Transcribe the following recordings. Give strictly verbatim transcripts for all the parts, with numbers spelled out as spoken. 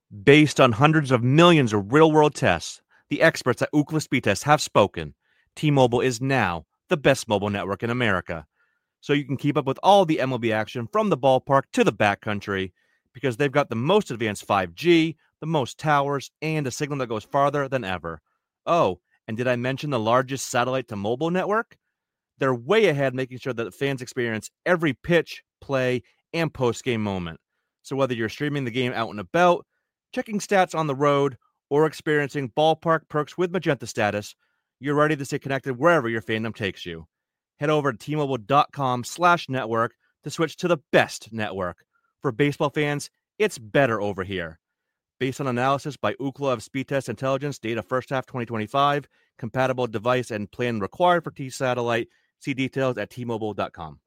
Based on hundreds of millions of real-world tests, the experts at Ookla Speed Test have spoken. T-Mobile is now the best mobile network in America. So you can keep up with all the M L B action from the ballpark to the backcountry because they've got the most advanced five G, the most towers, and a signal that goes farther than ever. Oh, and did I mention the largest satellite-to-mobile network? They're way ahead, making sure that fans experience every pitch, play, and post-game moment. So whether you're streaming the game out and about, checking stats on the road, or experiencing ballpark perks with Magenta Status, you're ready to stay connected wherever your fandom takes you. Head over to T-Mobile.com slash network to switch to the best network. For baseball fans, it's better over here. Based on analysis by Ookla of Speed Test Intelligence, data first half twenty twenty-five, compatible device and plan required for T-Satellite. See details at T Mobile dot com.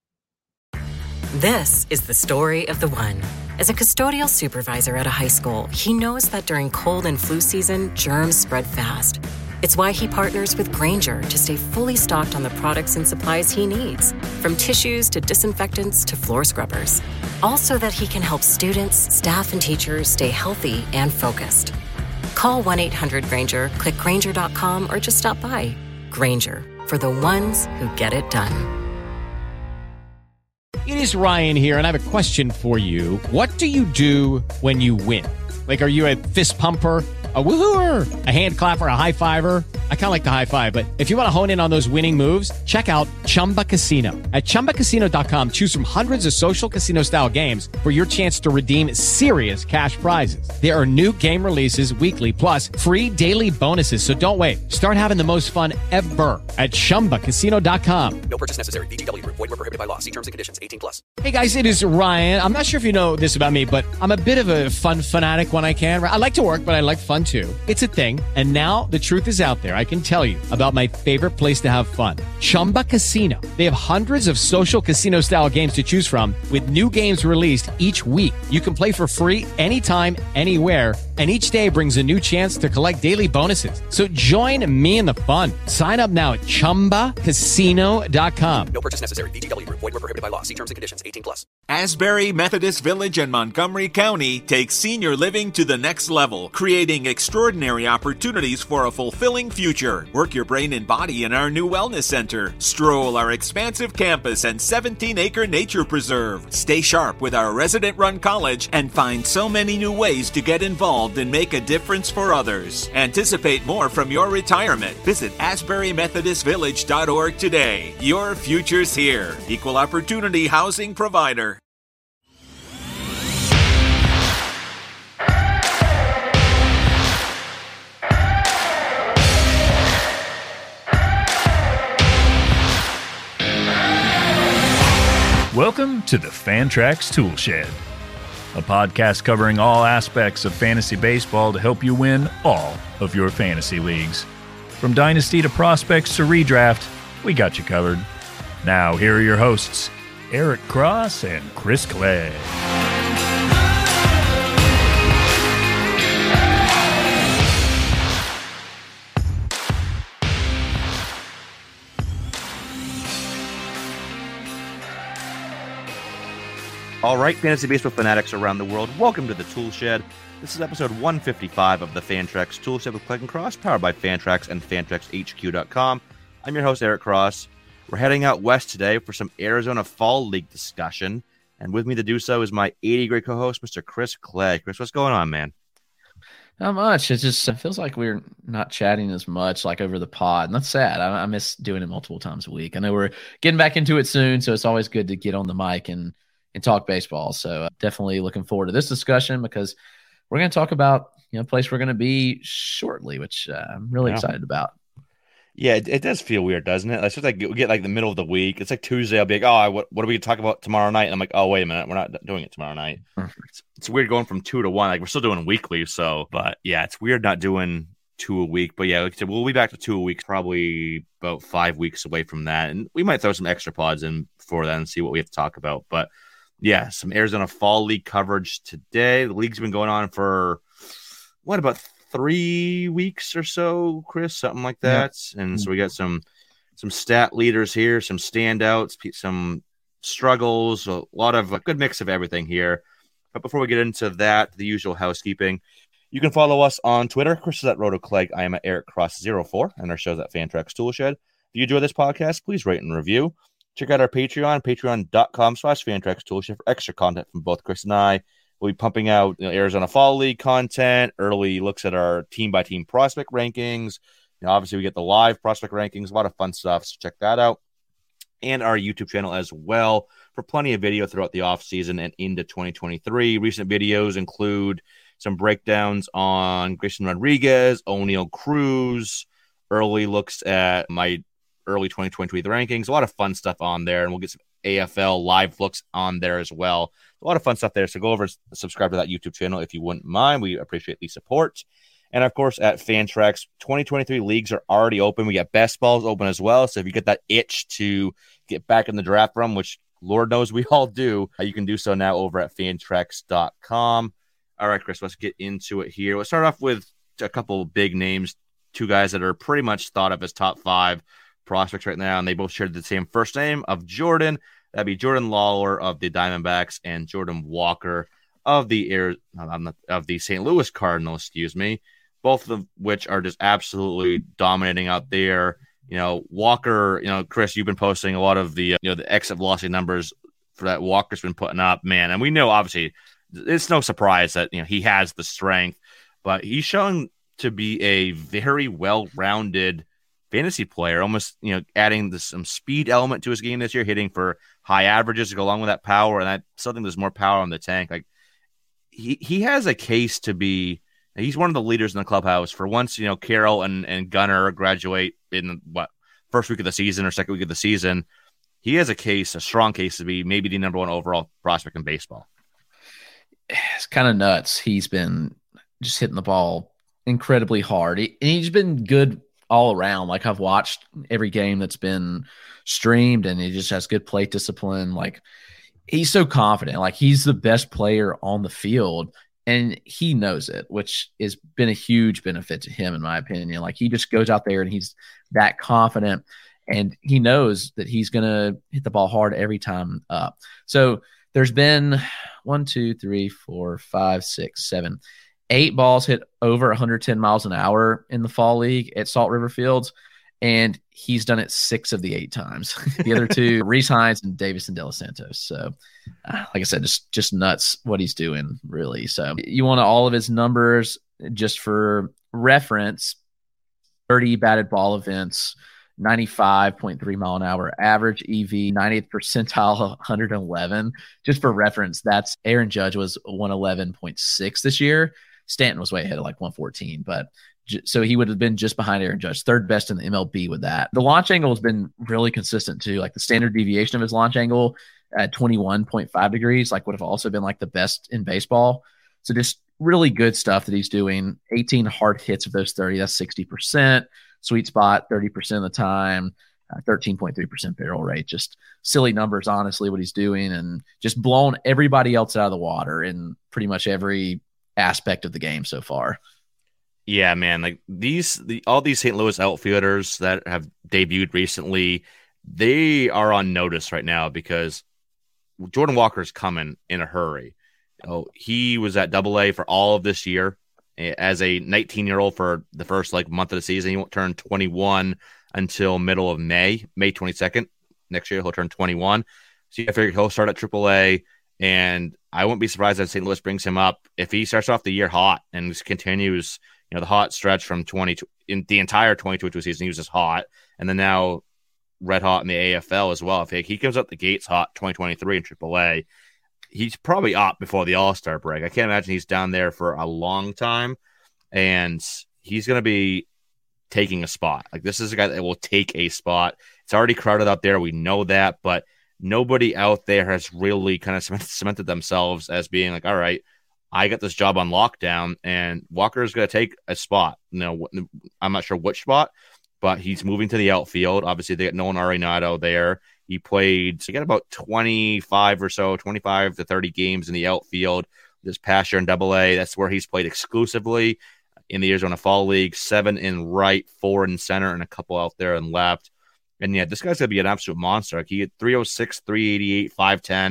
This is the story of the one. As a custodial supervisor at a high school, he knows that during cold and flu season, germs spread fast. It's why he partners with Grainger to stay fully stocked on the products and supplies he needs, from tissues to disinfectants to floor scrubbers. All so that he can help students, staff, and teachers stay healthy and focused. Call one eight hundred Grainger, click Grainger dot com, or just stop by. Grainger, for the ones who get it done. It is Ryan here, and I have a question for you. What do you do when you win? Like, are you a fist pumper, a woohooer, a hand clapper, a high fiver? I kind of like the high five, but if you want to hone in on those winning moves, check out Chumba Casino. At Chumba Casino dot com, choose from hundreds of social casino-style games for your chance to redeem serious cash prizes. There are new game releases weekly, plus free daily bonuses, so don't wait. Start having the most fun ever at Chumba Casino dot com. No purchase necessary. V G W. Void where prohibited by law. See terms and conditions. eighteen plus. Hey guys, it is Ryan. I'm not sure if you know this about me, but I'm a bit of a fun fanatic when I can. I like to work, but I like fun too. It's a thing. And now the truth is out there. I can tell you about my favorite place to have fun. Chumba Casino. They have hundreds of social casino style games to choose from with new games released each week. You can play for free anytime, anywhere. And each day brings a new chance to collect daily bonuses. So join me in the fun. Sign up now at Chumba Casino dot com. No purchase necessary. V G W. Void where prohibited by law. See terms and conditions. eighteen plus. Asbury Methodist Village in Montgomery County takes senior living to the next level, creating extraordinary opportunities for a fulfilling future. Work your brain and body in our new wellness center. Stroll our expansive campus and seventeen acre nature preserve. Stay sharp with our resident-run college and find so many new ways to get involved and make a difference for others. Anticipate more from your retirement. Visit asbury methodist village dot org today. Your future's here. Equal opportunity housing provider. Welcome to the Fantrax Toolshed, a podcast covering all aspects of fantasy baseball to help you win all of your fantasy leagues. From dynasty to prospects to redraft, we got you covered. Now, here are your hosts, Eric Cross and Chris Clay. All right, fantasy baseball fanatics around the world, welcome to the Tool Shed. This is episode one fifty-five of the Fantrax Tool Shed with Click and Cross, powered by Fantrax and Fantrax H Q dot com. I'm your host, Eric Cross. We're heading out west today for some Arizona Fall League discussion, and with me to do so is my eighty grade co-host, Mister Chris Clay. Chris, what's going on, man? Not much. It just it feels like we're not chatting as much like over the pod, and that's sad. I, I miss doing it multiple times a week. I know we're getting back into it soon, so it's always good to get on the mic and and talk baseball. So uh, definitely looking forward to this discussion because we're going to talk about, you know, a place we're going to be shortly, which uh, I'm really yeah. excited about. Yeah, it, it does feel weird, doesn't it? It's just like we get like the middle of the week. It's like Tuesday. I'll be like, oh, what, what are we going to talk about tomorrow night? And I'm like, oh, wait a minute. We're not doing it tomorrow night. It's, it's weird going from two to one. Like we're still doing weekly. So, but yeah, it's weird not doing two a week. But yeah, like I said, we'll be back to two a week, probably about five weeks away from that. And we might throw some extra pods in before then and see what we have to talk about. But yeah, some Arizona Fall League coverage today. The league's been going on for, what, about three weeks or so, Chris? Something like that. Yeah. And so we got some some stat leaders here, some standouts, some struggles, a lot of a good mix of everything here. But before we get into that, the usual housekeeping, you can follow us on Twitter. Chris is at RotoClegg. I am at Eric Cross zero four, and our show's at Fantrax Toolshed. If you enjoy this podcast, please rate and review. Check out our Patreon, patreon.com slash Fantrax Toolshed for extra content from both Chris and I. We'll be pumping out you know, Arizona Fall League content, early looks at our team-by-team prospect rankings. You know, obviously, we get the live prospect rankings, a lot of fun stuff, so check that out. And our YouTube channel as well for plenty of video throughout the offseason and into twenty twenty-three. Recent videos include some breakdowns on Grayson Rodriguez, O'Neal Cruz, early looks at my early twenty twenty-three rankings. A lot of fun stuff on there, and we'll get some A F L live looks on there as well. A lot of fun stuff there. So go over and subscribe to that YouTube channel if you wouldn't mind. We appreciate the support. And of course, at Fantrax, twenty twenty-three leagues are already open. We got best balls open as well. So if you get that itch to get back in the draft room, which Lord knows we all do, you can do so now over at fantrax dot com. All right, Chris, let's get into it here. Let's start off with a couple of big names, two guys that are pretty much thought of as top five prospects right now, and they both shared the same first name of Jordan. That'd be Jordan Lawler of the Diamondbacks and Jordan Walker of the Air of the Saint Louis Cardinals, excuse me. Both of which are just absolutely dominating out there. You know, Walker, you know, Chris, you've been posting a lot of the, you know, the exit velocity numbers for that Walker's been putting up, man. And we know, obviously, it's no surprise that, you know, he has the strength, but he's shown to be a very well-rounded fantasy player, almost, you know, adding this, some speed element to his game this year, hitting for high averages to go along with that power. And that something there's more power on the tank. Like he, he has a case to be, he's one of the leaders in the clubhouse. For once, you know, Carroll and, and Gunnar graduate in what first week of the season or second week of the season. He has a case, a strong case to be maybe the number one overall prospect in baseball. It's kind of nuts. He's been just hitting the ball incredibly hard. He, and he's been good all around. Like I've watched every game that's been streamed, and he just has good plate discipline. Like he's so confident. Like he's the best player on the field, and he knows it, which has been a huge benefit to him, in my opinion. Like he just goes out there and he's that confident, and he knows that he's going to hit the ball hard every time up. So there's been one, two, three, four, five, six, seven, eight balls hit over one hundred ten miles an hour in the fall league at Salt River Fields, and he's done it six of the eight times. The other two, Reese Hines and Davison De Los Santos. So, uh, like I said, just just nuts what he's doing, really. So you want all of his numbers just for reference: thirty batted ball events, ninety-five point three mile an hour average E V, ninetieth percentile, one hundred eleven. Just for reference, that's Aaron Judge was one eleven point six this year. Stanton was way ahead of like one fourteen, but j- so he would have been just behind Aaron Judge, third best in the M L B with that. The launch angle has been really consistent too. Like the standard deviation of his launch angle at twenty-one point five degrees, like would have also been like the best in baseball. So just really good stuff that he's doing. eighteen hard hits of those thirty, that's sixty percent. Sweet spot, thirty percent of the time, uh, thirteen point three percent barrel rate. Just silly numbers, honestly, what he's doing, and just blown everybody else out of the water in pretty much every aspect of the game so far. Yeah, man. Like these, the, all these Saint Louis outfielders that have debuted recently, they are on notice right now because Jordan Walker is coming in a hurry. Oh, he was at Double A for all of this year as a nineteen-year-old for the first like month of the season. He won't turn twenty-one until middle of May, May twenty-second. Next year he'll turn twenty-one. So I figured he'll start at Triple A, and I wouldn't be surprised if Saint Louis brings him up if he starts off the year hot and just continues, you know, the hot stretch from twenty in the entire twenty twenty-two season. He was just hot, and then now red hot in the A F L as well. If he comes up the gates hot twenty twenty-three in Triple A, he's probably up before the All-Star break. I can't imagine he's down there for a long time, and he's going to be taking a spot. Like this is a guy that will take a spot. It's already crowded out there. We know that, but nobody out there has really kind of cemented themselves as being like, all right, I got this job on lockdown, and Walker is going to take a spot. You know, I'm not sure which spot, but he's moving to the outfield. Obviously, they got Nolan Arenado there. He played, so he got about twenty-five or so, twenty-five to thirty games in the outfield this past year in Double A. That's where he's played exclusively in the Arizona Fall League. Seven in right, four in center, and a couple out there in left. And yeah, this guy's going to be an absolute monster. Like he had three oh six, three eighty-eight, five ten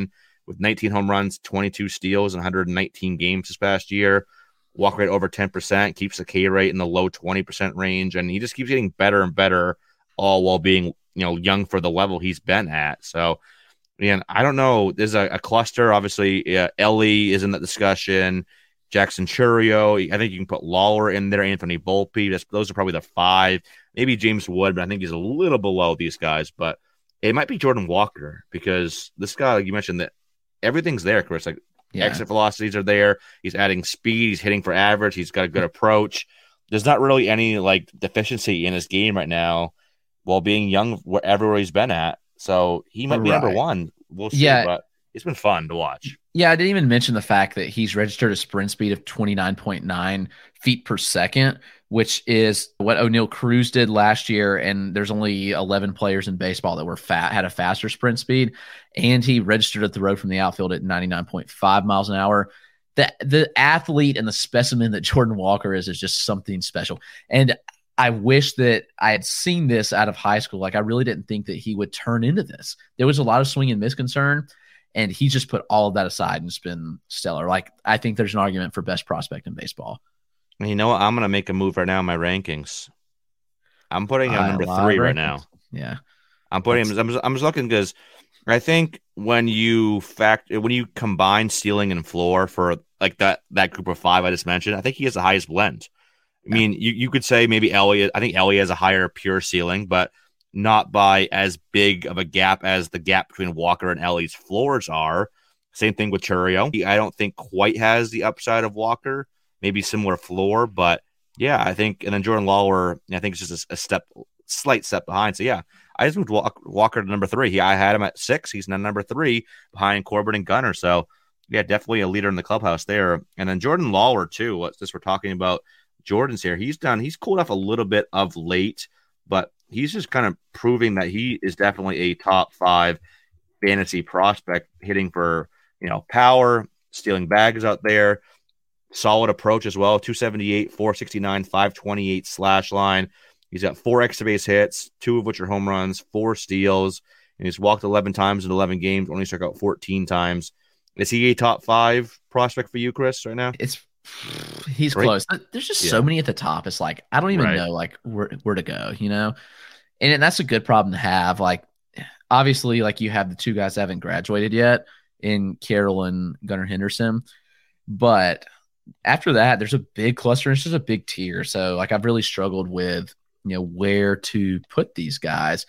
with nineteen home runs, twenty-two steals, and one hundred nineteen games this past year. Walk rate over ten percent, keeps the K rate in the low twenty percent range, and he just keeps getting better and better, all while being, you know, young for the level he's been at. So, again, I don't know. There's a, a cluster. Obviously, uh, Ellie is in that discussion. Jackson Chourio. I think you can put Lawler in there. Anthony Volpe. That's, those are probably the five. Maybe James Wood, but I think he's a little below these guys. But it might be Jordan Walker because this guy, like you mentioned, that everything's there, Chris. Like, yeah. Exit velocities are there. He's adding speed. He's hitting for average. He's got a good approach. There's not really any like deficiency in his game right now while being young wherever he's been at. So he might be right. number one. We'll see. Yeah. But it's been fun to watch. Yeah, I didn't even mention the fact that he's registered a sprint speed of twenty-nine point nine feet per second, which is what O'Neal Cruz did last year. And there's only eleven players in baseball that were fat, had a faster sprint speed. And he registered at the road from the outfield at ninety-nine point five miles an hour. The, the athlete and the specimen that Jordan Walker is, is just something special. And I wish that I had seen this out of high school. Like, I really didn't think that he would turn into this. There was a lot of swing and miss concern, and he just put all of that aside and it's been stellar. Like, I think there's an argument for best prospect in baseball. You know what? I'm going to make a move right now in my rankings. I'm putting him uh, number three right now. Yeah. I'm putting him, I'm just, I'm just looking because I think when you fact, when you combine ceiling and floor for like that, that group of five I just mentioned, I think he has the highest blend. I yeah. mean, you, you could say maybe Elliott, I think Elliott has a higher pure ceiling, but not by as big of a gap as the gap between Walker and Ellie's floors are. Same thing with Chourio. I don't think quite has the upside of Walker, maybe similar floor, but yeah, I think, and then Jordan Lawler, I think it's just a, a step, slight step behind. So yeah, I just moved Walker to number three. He, I had him at six. He's now number three behind Corbin and Gunnar. So yeah, definitely a leader in the clubhouse there. And then Jordan Lawler too. What's this? We're talking about Jordan's here. He's done, he's cooled off a little bit of late, but he's just kind of proving that he is definitely a top five fantasy prospect, hitting for, you know, power, stealing bags out there, solid approach as well. two seventy-eight, four sixty-nine, five twenty-eight slash line. He's got four extra base hits, two of which are home runs, four steals, and he's walked eleven times in eleven games, only struck out fourteen times. Is he a top five prospect for you, Chris, right now? It's he's right. close. There's just yeah. so many at the top. It's like I don't even right. know like where where to go, you know. And that's a good problem to have. Like, obviously, like you have the two guys that haven't graduated yet in Carroll and Gunnar Henderson, but after that, there's a big cluster. And it's just a big tier. So, like, I've really struggled with, you know, where to put these guys.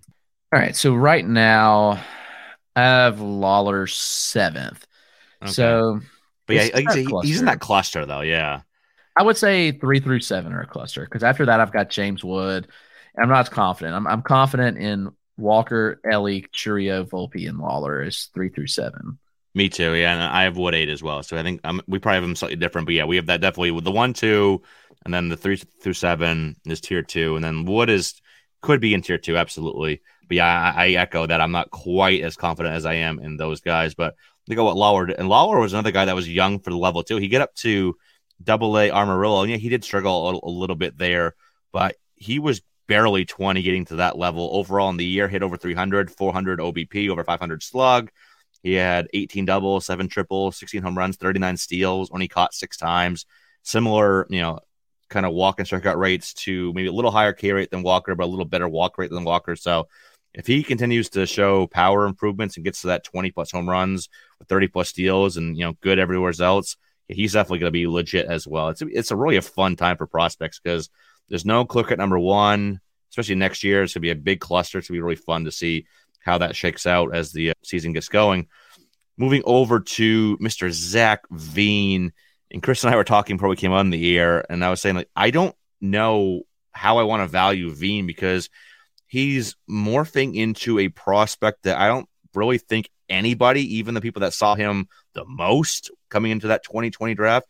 All right. So right now, I have Lawler seventh. Okay. So, but yeah, like say, he's in that cluster though. Yeah, I would say three through seven are a cluster because after that, I've got James Wood. And I'm not as confident. I'm I'm confident in Walker, Ellie, Chourio, Volpe, and Lawler is three through seven. Me too. Yeah, and I have Wood eight as well. So I think um, we probably have them slightly different. But yeah, we have that definitely with the one, two, and then the three through seven is tier two, and then Wood is could be in tier two, absolutely. But yeah, I, I echo that. I'm not quite as confident as I am in those guys. But think of what Lawler did. And Lawler was another guy that was young for the level too. He get up to Double A Amarillo, and yeah, he did struggle a, a little bit there, but he was barely twenty getting to that level. Overall in the year, hit over three hundred, four hundred O B P, over five hundred slug. He had eighteen doubles, seven triples, sixteen home runs, thirty-nine steals, only caught six times. Similar, you know, kind of walk and strikeout rates to maybe a little higher K rate than Walker, but a little better walk rate than Walker. So if he continues to show power improvements and gets to that twenty plus home runs with thirty plus steals and, you know, good everywhere else, he's definitely going to be legit as well. It's, it's a really a fun time for prospects because there's no clear at number one, especially next year. It's going to be a big cluster. It's going to be really fun to see how that shakes out as the uh, season gets going. Moving over to Mister Zach Veen. And Chris and I were talking before we came on the air, and I was saying, like, I don't know how I want to value Veen because he's morphing into a prospect that I don't really think anybody, even the people that saw him the most coming into that twenty twenty draft,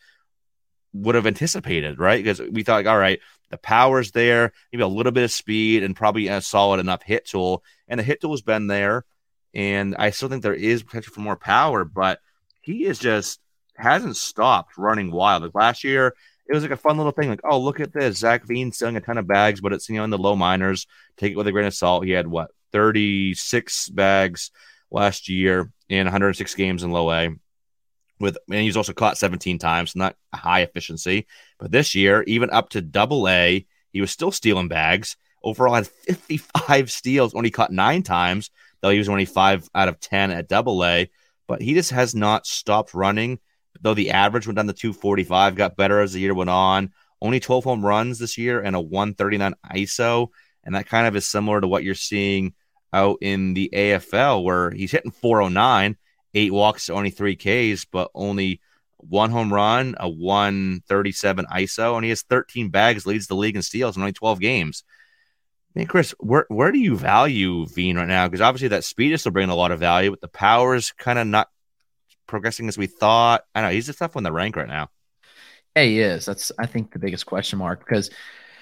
would have anticipated, right? Because we thought, like, all right, the power's there, maybe a little bit of speed, and probably a solid enough hit tool. And the hit tool has been there, and I still think there is potential for more power, but he is just hasn't stopped running wild. Like last year, it was like a fun little thing, like, oh, look at this, Zach Veen selling a ton of bags, but it's, you know, in the low minors. Take it with a grain of salt. He had what, thirty-six bags last year in one hundred six games in low A. With and he's also caught seventeen times, not a high efficiency. But this year, even up to double A, he was still stealing bags. Overall, had fifty-five steals, only caught nine times, though he was only five out of ten at double A. But he just has not stopped running, though the average went down to two forty-five, got better as the year went on. Only twelve home runs this year and a one thirty-nine I S O. And that kind of is similar to what you're seeing out in the A F L, where he's hitting four oh nine, eight walks, only three Ks, but only one home run, a one thirty-seven I S O, and he has thirteen bags, leads the league in steals in only twelve games. I mean, Chris, where where do you value Veen right now? Because obviously that speed is still bringing a lot of value, but the power is kind of not progressing as we thought. I know he's a tough one to rank right now. Yeah, he is. That's, I think, the biggest question mark, because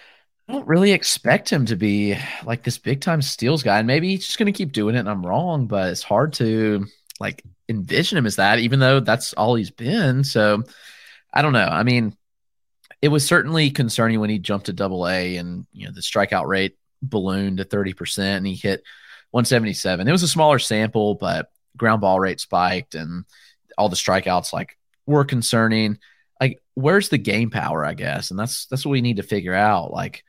I don't really expect him to be like this big time steals guy. And maybe he's just going to keep doing it and I'm wrong, but it's hard to like envision him as that, even though that's all he's been. So I don't know. I mean, it was certainly concerning when he jumped to double A and, you know, the strikeout rate ballooned to thirty percent and he hit one seventy-seven. It was a smaller sample, but ground ball rate spiked and all the strikeouts like were concerning. Like, where's the game power, I guess? And that's, that's what we need to figure out. Like,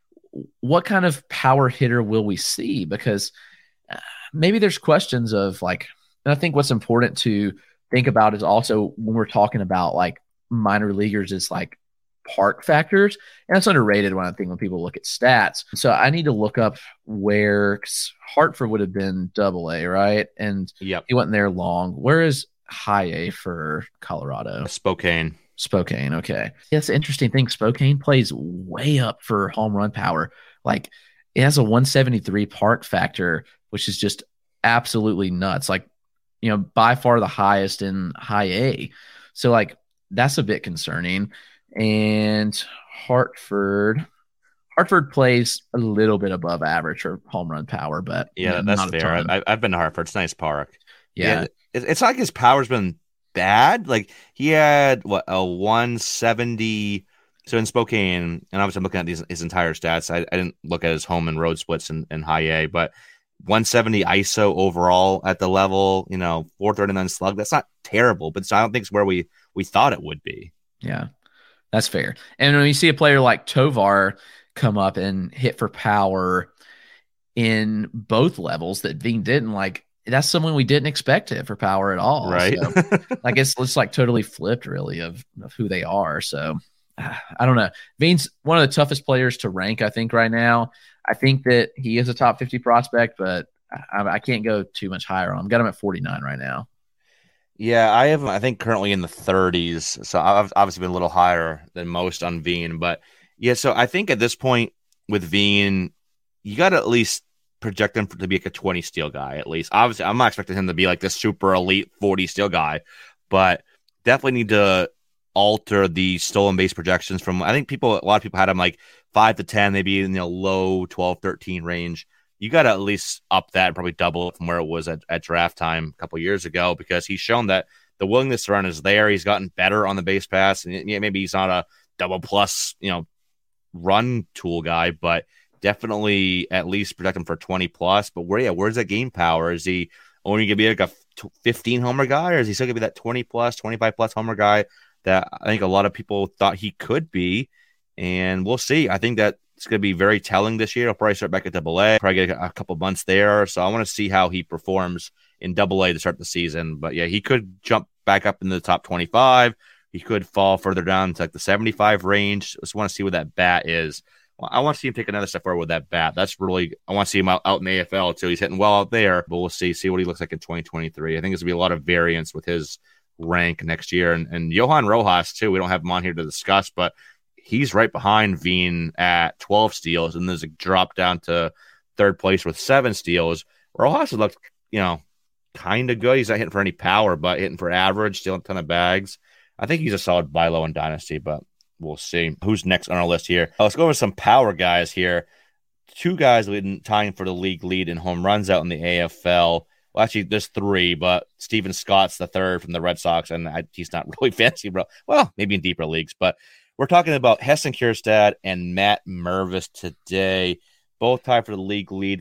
what kind of power hitter will we see? Because uh, maybe there's questions of like, and I think what's important to think about is also when we're talking about like minor leaguers is like park factors. And that's underrated when I think when people look at stats. So I need to look up where Hartford would have been double A, right? And yep. He wasn't there long. Where is high A for Colorado? Spokane. Spokane. Okay. Yeah, that's an interesting thing. Spokane plays way up for home run power. Like it has a one seventy-three park factor, which is just absolutely nuts. Like, you know, by far the highest in high A. So like, that's a bit concerning. And Hartford, Hartford plays a little bit above average for home run power, but yeah, you know, that's fair. I, I've been to Hartford. It's a nice park. Yeah. yeah it, it's not like his power's been bad. Like he had what a one seventy. So in Spokane, and obviously I'm looking at these his entire stats. I, I didn't look at his home and road splits in, in high A, but one seventy I S O overall at the level, you know, four thirty-nine slug. That's not terrible, but I don't think it's where we we thought it would be. Yeah, that's fair. And when you see a player like Tovar come up and hit for power in both levels that Veen didn't, like, that's someone we didn't expect to hit for power at all. Right. So, I guess it's like totally flipped really of, of who they are. So I don't know. Veen's one of the toughest players to rank, I think, right now. I think that he is a top fifty prospect, but I, I can't go too much higher on him. Got him at forty-nine right now. Yeah, I have, I think, currently in the thirties. So I've obviously been a little higher than most on Veen. But yeah, so I think at this point with Veen, you got to at least project him to be like a twenty steal guy, at least. Obviously, I'm not expecting him to be like this super elite forty steal guy, but definitely need to alter the stolen base projections from, I think people, a lot of people had him like five to ten, maybe in the low twelve, thirteen range. You got to at least up that and probably double it from where it was at, at draft time a couple years ago, because he's shown that the willingness to run is there. He's gotten better on the base pass, and yeah, maybe he's not a double plus, you know, run tool guy, but definitely at least protect him for twenty plus. But where, yeah, where's that game power? Is he only going to be like a fifteen homer guy, or is he still going to be that twenty plus, twenty-five plus homer guy that I think a lot of people thought he could be? And we'll see. I think that it's going to be very telling this year. He'll probably start back at double A, probably get a couple months there. So I want to see how he performs in double A to start the season. But yeah, he could jump back up in the top twenty-five. He could fall further down to like the seventy-five range. Just want to see what that bat is. Well, I want to see him take another step forward with that bat. That's really, I want to see him out, out in the A F L too. He's hitting well out there, but we'll see, see what he looks like in twenty twenty-three. I think there's going to be a lot of variance with his rank next year. And, and Johan Rojas too. We don't have him on here to discuss, but he's right behind Veen at twelve steals, and there's a drop down to third place with seven steals. Rojas has looked, you know, kind of good. He's not hitting for any power, but hitting for average, stealing a ton of bags. I think he's a solid buy low in Dynasty, but we'll see. Who's next on our list here? Let's go over some power guys here. Two guys leading, tying for the league lead in home runs out in the A F L. Well, actually, there's three, but Steven Scott's the third from the Red Sox, and I, he's not really fancy, bro. Well, maybe in deeper leagues, but we're talking about Heston Kjerstad and Matt Mervis today, both tied for the league lead with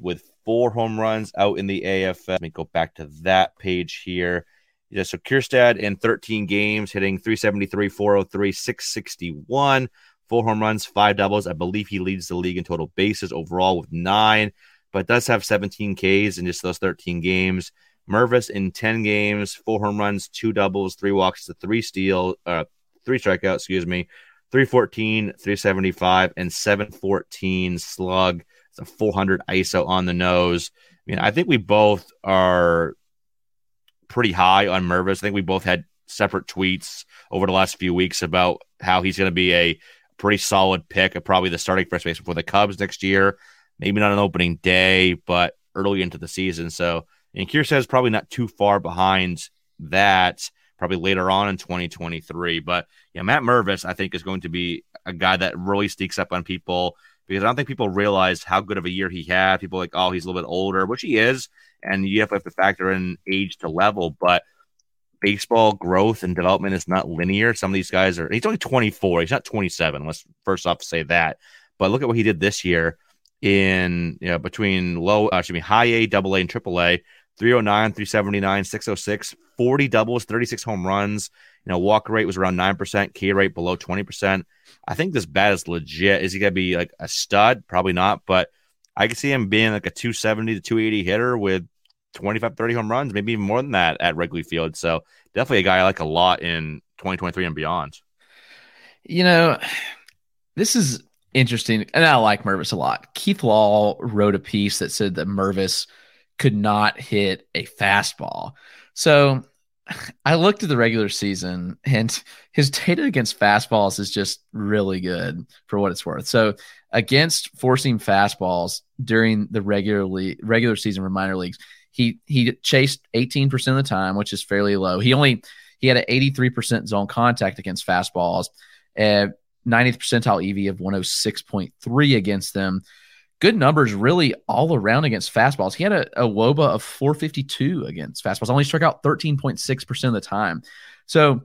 four home runs out in the A F L. Let me go back to that page here. Yeah, so Kjerstad in thirteen games, hitting three seventy-three, four oh three, six sixty-one, four home runs, five doubles. I believe he leads the league in total bases overall with nine, but does have seventeen Ks in just those thirteen games. Mervis in ten games, four home runs, two doubles, three walks to three steal, uh, three strikeouts, excuse me, three fourteen, three seventy-five, and seven fourteen slug. It's a four hundred I S O on the nose. I mean, I think we both are pretty high on Mervis. I think we both had separate tweets over the last few weeks about how he's going to be a pretty solid pick of probably the starting first baseman for the Cubs next year. Maybe not on opening day, but early into the season. So, and Kjerstad is probably not too far behind that, probably later on in twenty twenty-three. But yeah, Matt Mervis, I think, is going to be a guy that really sneaks up on people because I don't think people realize how good of a year he had. People are like, oh, he's a little bit older, which he is. And you have to factor in age to level, but baseball growth and development is not linear. Some of these guys are, he's only twenty-four. He's not twenty-seven. Let's first off say that. But look at what he did this year in, you know, between low, actually high A, double A, and triple A, three oh nine, three seventy-nine, six oh six, forty doubles, thirty-six home runs. You know, walk rate was around nine percent, K rate below twenty percent. I think this bat is legit. Is he going to be like a stud? Probably not, but I can see him being like a two seventy to two eighty hitter with twenty-five, thirty home runs, maybe even more than that at Wrigley Field. So definitely a guy I like a lot in twenty twenty-three and beyond. You know, this is interesting, and I like Mervis a lot. Keith Law wrote a piece that said that Mervis could not hit a fastball. So I looked at the regular season, and his data against fastballs is just really good for what it's worth. So against forcing fastballs during the regularly regular season for minor leagues, he he chased eighteen percent of the time, which is fairly low. He only he had an eighty-three percent zone contact against fastballs, and ninetieth percentile E V of one oh six point three against them. Good numbers really all around against fastballs. He had a, a W O B A of four fifty-two against fastballs, only struck out thirteen point six percent of the time. So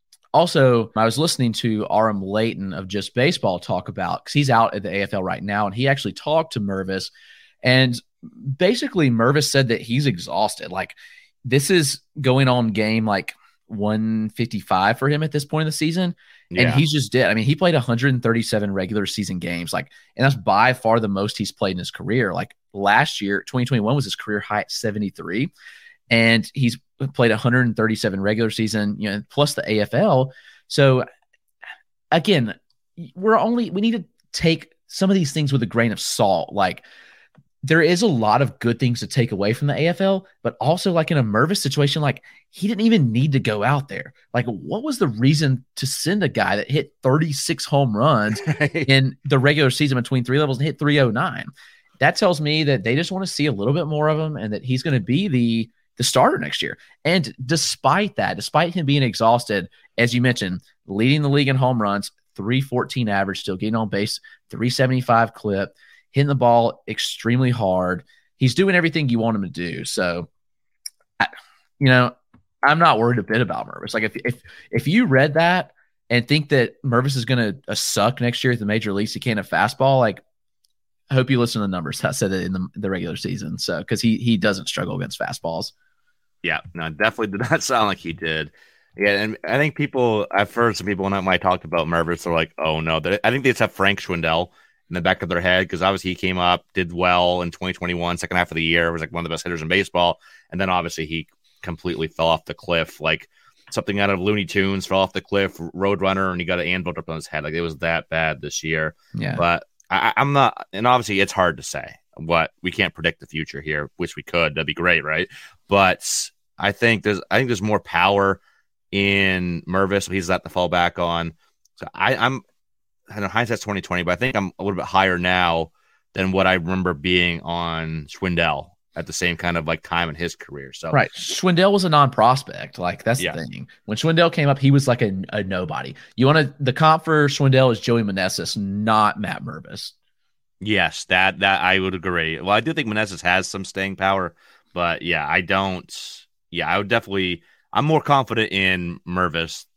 also, I was listening to Aram Layton of Just Baseball talk about, because he's out at the A F L right now, and he actually talked to Mervis, and basically Mervis said that he's exhausted. Like, this is going on game like one fifty-five for him at this point in the season. And Yeah. he's just dead. I mean, he played one hundred thirty-seven regular season games, like, and that's by far the most he's played in his career. Like last year, twenty twenty-one was his career high at seventy-three, and he's played one hundred thirty-seven regular season, you know, plus the A F L. So again, we're only we need to take some of these things with a grain of salt. Like, there is a lot of good things to take away from the A F L, but also like in a Mervis situation, like he didn't even need to go out there. Like, what was the reason to send a guy that hit thirty-six home runs in the regular season between three levels and hit three oh nine? That tells me that they just want to see a little bit more of him and that he's going to be the, the starter next year. And despite that, despite him being exhausted, as you mentioned, leading the league in home runs, three fourteen average, still getting on base, three seventy-five clip, hitting the ball extremely hard. He's doing everything you want him to do. So, I, you know, I'm not worried a bit about Mervis. Like, if if if you read that and think that Mervis is going to uh, suck next year at the major leagues, he can't have fastball, like, I hope you listen to the numbers. I said it in the, the regular season. So, because he he doesn't struggle against fastballs. Yeah, no, definitely did not sound like he did. Yeah, and I think people, I've heard some people when I talked about Mervis, they're like, oh no, I think they just have Frank Schwindel in the back of their head, because obviously he came up, did well in twenty twenty-one, second half of the year, was like one of the best hitters in baseball, and then obviously he completely fell off the cliff, like something out of Looney Tunes, fell off the cliff, Roadrunner, and he got an anvil up on his head. Like, it was that bad this year. Yeah. But I, I'm not, and obviously it's hard to say what, we can't predict the future here, which we could, that'd be great, right? But I think there's, I think there's more power in Mervis, so he's got to fall back on. So I, I'm, I know hindsight's twenty twenty, but I think I'm a little bit higher now than what I remember being on Schwindel at the same kind of like time in his career. So right, Schwindel was a non-prospect. Like, that's Yeah. the thing. When Schwindel came up, he was like a, a nobody. You want to the comp for Schwindel is Joey Meneses, not Matt Mervis. yes, that that I would agree. Well, I do think Meneses has some staying power, but yeah, I don't. Yeah, I would definitely. I'm more confident in Mervis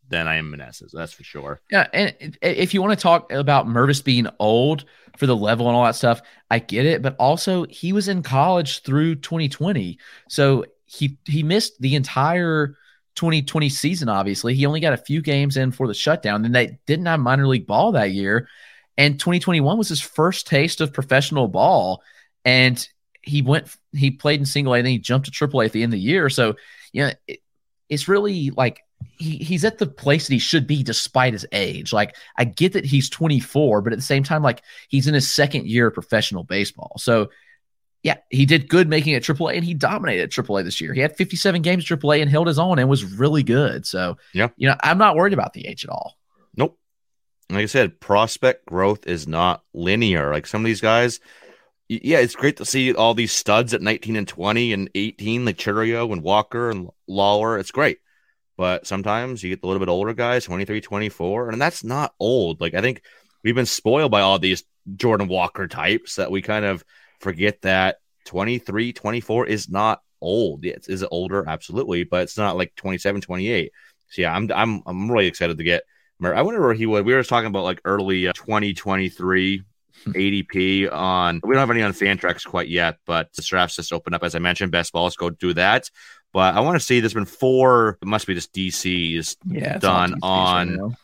than I am Meneses. That's for sure. Yeah, and if you want to talk about Mervis being old for the level and all that stuff, I get it. But also, he was in college through twenty twenty, so he he missed the entire twenty twenty season. Obviously, he only got a few games in for the shutdown. And they didn't have minor league ball that year, and twenty twenty-one was his first taste of professional ball. And he went, he played in single A, and then he jumped to triple A at the end of the year. So, you know, it, it's really like. He, he's at the place that he should be despite his age. Like, I get that he's twenty-four, but at the same time, like, he's in his second year of professional baseball. So, yeah, he did good making it triple A, and he dominated triple A this year. He had fifty-seven games triple A and held his own and was really good. So, yeah, you know, I'm not worried about the age at all. Nope. Like I said, prospect growth is not linear. Like some of these guys, yeah, it's great to see all these studs at nineteen and twenty and eighteen, like Chiriot and Walker and Lawler. It's great. But sometimes you get the little bit older guys, twenty-three, twenty-four, and that's not old. Like, I think we've been spoiled by all these Jordan Walker types that we kind of forget that twenty-three, twenty-four is not old. It's, is it older? Absolutely, but it's not like twenty-seven, twenty-eight. So, yeah, I'm I'm I'm really excited to get Mer- I wonder where he would. We were talking about like early uh, twenty twenty-three A D P on. We don't have any on Fantrax quite yet, but the drafts just opened up, as I mentioned. Best ball, let's go do that. But I want to see, there's been four, it must be just D Cs yeah, done on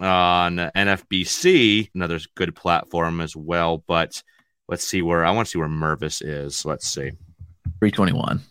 on N F B C, another good platform as well. But let's see where, I want to see where Mervis is. Let's see. three twenty-one.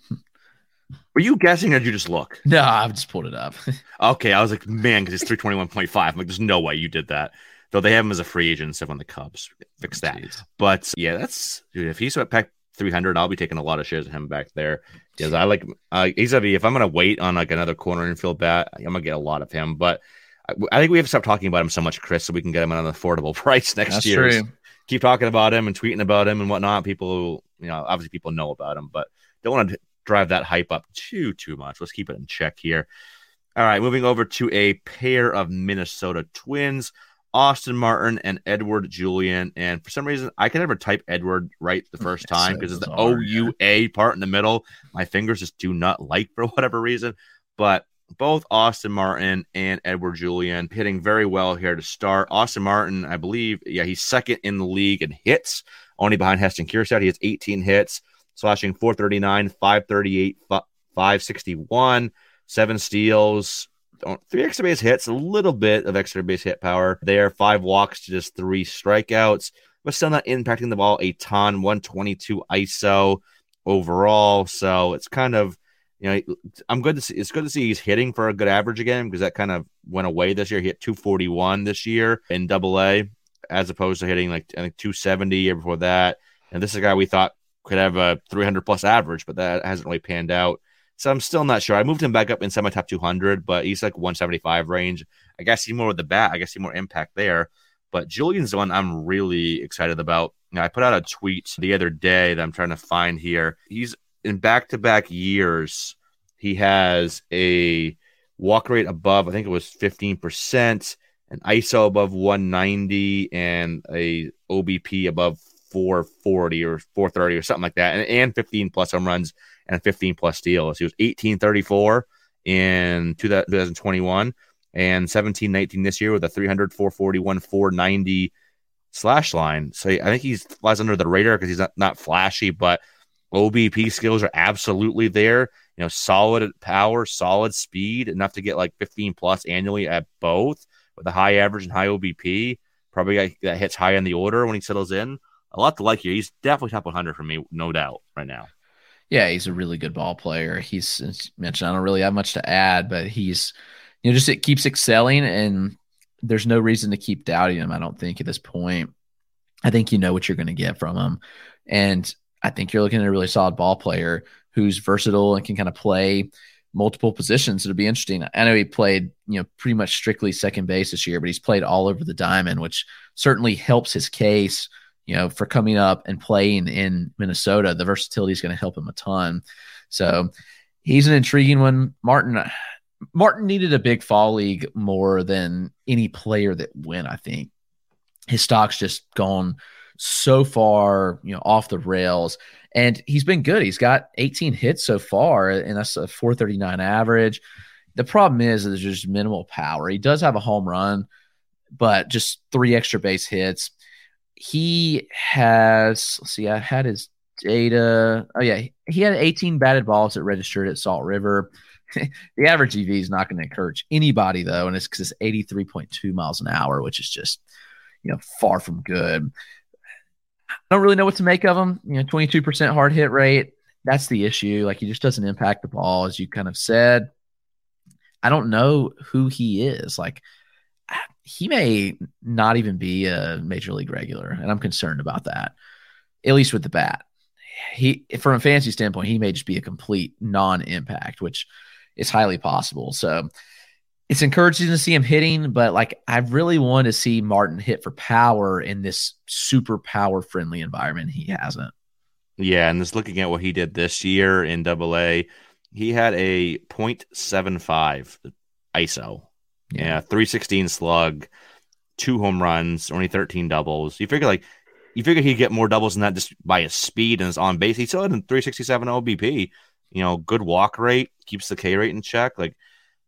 Were you guessing or did you just look? No, I've just pulled it up. Okay, I was like, man, because it's three twenty-one point five. I'm like, there's no way you did that. Though they have him as a free agent and stuff on the Cubs. Fix that. Jeez. But yeah, that's, dude, if he's at pack three hundred, I'll be taking a lot of shares of him back there. Because I like, uh, Azavi, if I'm going to wait on like another corner infield bat, I'm going to get a lot of him. But I, I think we have to stop talking about him so much, Chris, so we can get him at an affordable price next that's year. True. Keep talking about him and tweeting about him and whatnot. People, you know, obviously people know about him, but don't want to drive that hype up too, too much. Let's keep it in check here. All right, moving over to a pair of Minnesota Twins, Austin Martin and Edouard Julien. And for some reason, I can never type Edward right the first time because it's the O U A part in the middle. My fingers just do not like for whatever reason. But both Austin Martin and Edouard Julien hitting very well here to start. Austin Martin, I believe, yeah, he's second in the league in hits, only behind Heston Kjerstad. He has eighteen hits, slashing four thirty-nine, five thirty-eight, five sixty-one, seven steals, three extra base hits, a little bit of extra base hit power there, five walks to just three strikeouts, but still not impacting the ball a ton, one twenty-two I S O overall. So it's kind of, you know, I'm good to see, it's good to see he's hitting for a good average again, because that kind of went away this year. He hit two forty-one this year in double A, as opposed to hitting like, I think, two seventy year before that. And this is a guy we thought could have a three hundred plus average, but that hasn't really panned out. So I'm still not sure. I moved him back up inside my top two hundred, but he's like one seventy-five range. I guess see more with the bat. I guess see more impact there. But Julian's the one I'm really excited about. Now, I put out a tweet the other day that I'm trying to find here. He's in back-to-back years. He has a walk rate above, I think it was fifteen percent, an I S O above one ninety, and a O B P above four forty or four thirty or something like that, and, and fifteen plus home runs and a fifteen plus steals. He was eighteen thirty-four in two thousand twenty-one and seventeen nineteen this year with a three hundred, four forty-one, four ninety slash line. So I think he flies under the radar because he's not, not flashy, but O B P skills are absolutely there. You know, solid power, solid speed, enough to get like fifteen plus annually at both with a high average and high O B P. Probably that hits high in the order when he settles in. A lot to like here. He's definitely top one hundred for me, no doubt, right now. Yeah, he's a really good ball player. He's, as mentioned, I don't really have much to add, but he's, you know, just it keeps excelling, and there's no reason to keep doubting him, I don't think, at this point. I think you know what you're going to get from him. And I think you're looking at a really solid ball player who's versatile and can kind of play multiple positions. It'll be interesting. I know he played, you know, pretty much strictly second base this year, but he's played all over the diamond, which certainly helps his case, you know, for coming up and playing in Minnesota. The versatility is going to help him a ton. So he's an intriguing one. Martin, Martin needed a big fall league more than any player that went, I think. His stock's just gone so far, you know, off the rails, and he's been good. He's got eighteen hits so far, and that's a four thirty-nine average. The problem is that there's just minimal power. He does have a home run, but just three extra base hits. He has, let's see, I had his data. Oh, yeah. He had eighteen batted balls that registered at Salt River. The average E V is not going to encourage anybody, though, and it's because it's eighty-three point two miles an hour, which is just, you know, far from good. I don't really know what to make of him. You know, twenty-two percent hard hit rate. That's the issue. Like, he just doesn't impact the ball, as you kind of said. I don't know who he is. Like, he may not even be a major league regular, and I'm concerned about that, at least with the bat. He, from a fantasy standpoint, he may just be a complete non-impact, which is highly possible. So it's encouraging to see him hitting, but like, I really want to see Martin hit for power in this super power friendly environment. He hasn't. Yeah, and just looking at what he did this year in Double A, he had a point seven five I S O. Yeah, yeah three sixteen slug, two home runs, only thirteen doubles. You figure like you figure he'd get more doubles than that just by his speed and his on base. He still had a three sixty-seven O B P. You know, good walk rate, keeps the K rate in check. Like,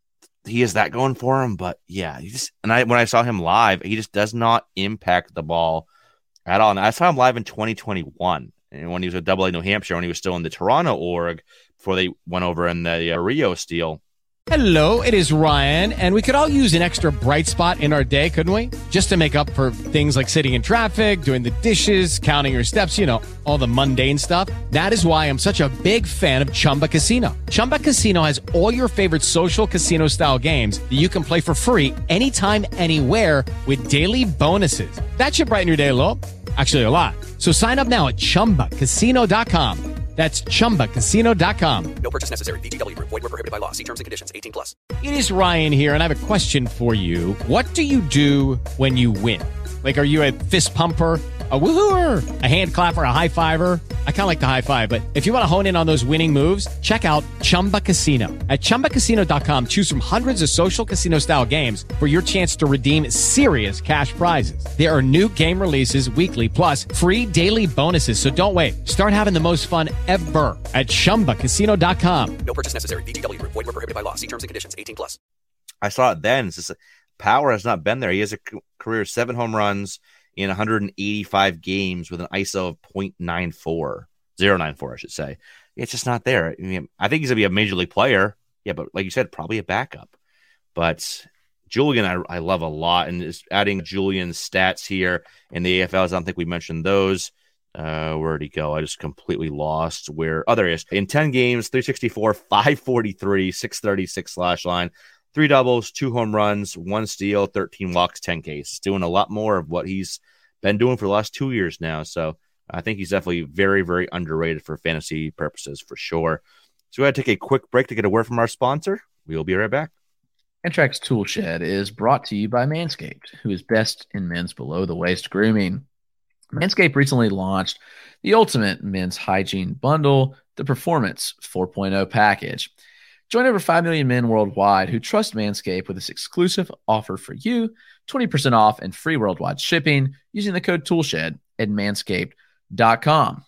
he has that going for him. But yeah, he just and I when I saw him live, he just does not impact the ball at all. And I saw him live in twenty twenty-one, and when he was at Double A New Hampshire, when he was still in the Toronto org before they went over in the uh, Rio Steel. Hello, it is Ryan, and we could all use an extra bright spot in our day, couldn't we? Just to make up for things like sitting in traffic, doing the dishes, counting your steps, you know, all the mundane stuff. That is why I'm such a big fan of Chumba Casino. Chumba Casino has all your favorite social casino-style games that you can play for free anytime, anywhere with daily bonuses. That should brighten your day a little. Actually, a lot. So sign up now at chumba casino dot com. That's chumba casino dot com. No purchase necessary. V G W Group. Void where prohibited by law. See terms and conditions. eighteen plus. It is Ryan here, and I have a question for you. What do you do when you win? Like, are you a fist pumper, a woohooer, a hand clapper, a high fiver? I kind of like the high five, but if you want to hone in on those winning moves, check out Chumba Casino. At chumba casino dot com, choose from hundreds of social casino-style games for your chance to redeem serious cash prizes. There are new game releases weekly, plus free daily bonuses, so don't wait. Start having the most fun ever at chumba casino dot com. No purchase necessary. V G W Group. Void where prohibited by law. See terms and conditions. eighteen plus. I saw it then. It's just power has not been there. He has a career seven home runs in one hundred eighty-five games with an I S O of point nine four, zero nine four, I should say. It's just not there. I mean, I think he's going to be a major league player. Yeah, but like you said, probably a backup. But Julian, I, I love a lot. And just adding Julian's stats here in the A F Ls, I don't think we mentioned those. Uh, where'd he go? I just completely lost where. Oh, there he is. In ten games, three sixty-four, five forty-three, six thirty-six slash line. Three doubles, two home runs, one steal, thirteen walks, ten Ks. Doing a lot more of what he's been doing for the last two years now. So I think he's definitely very, very underrated for fantasy purposes for sure. So we're going to take a quick break to get a word from our sponsor. We will be right back. Antrax Tool Shed is brought to you by Manscaped, who is best in men's below-the-waist grooming. Manscaped recently launched the ultimate men's hygiene bundle, the Performance four point oh package. Join over five million men worldwide who trust Manscaped with this exclusive offer for you, twenty percent off and free worldwide shipping using the code TOOLSHED at manscaped dot com.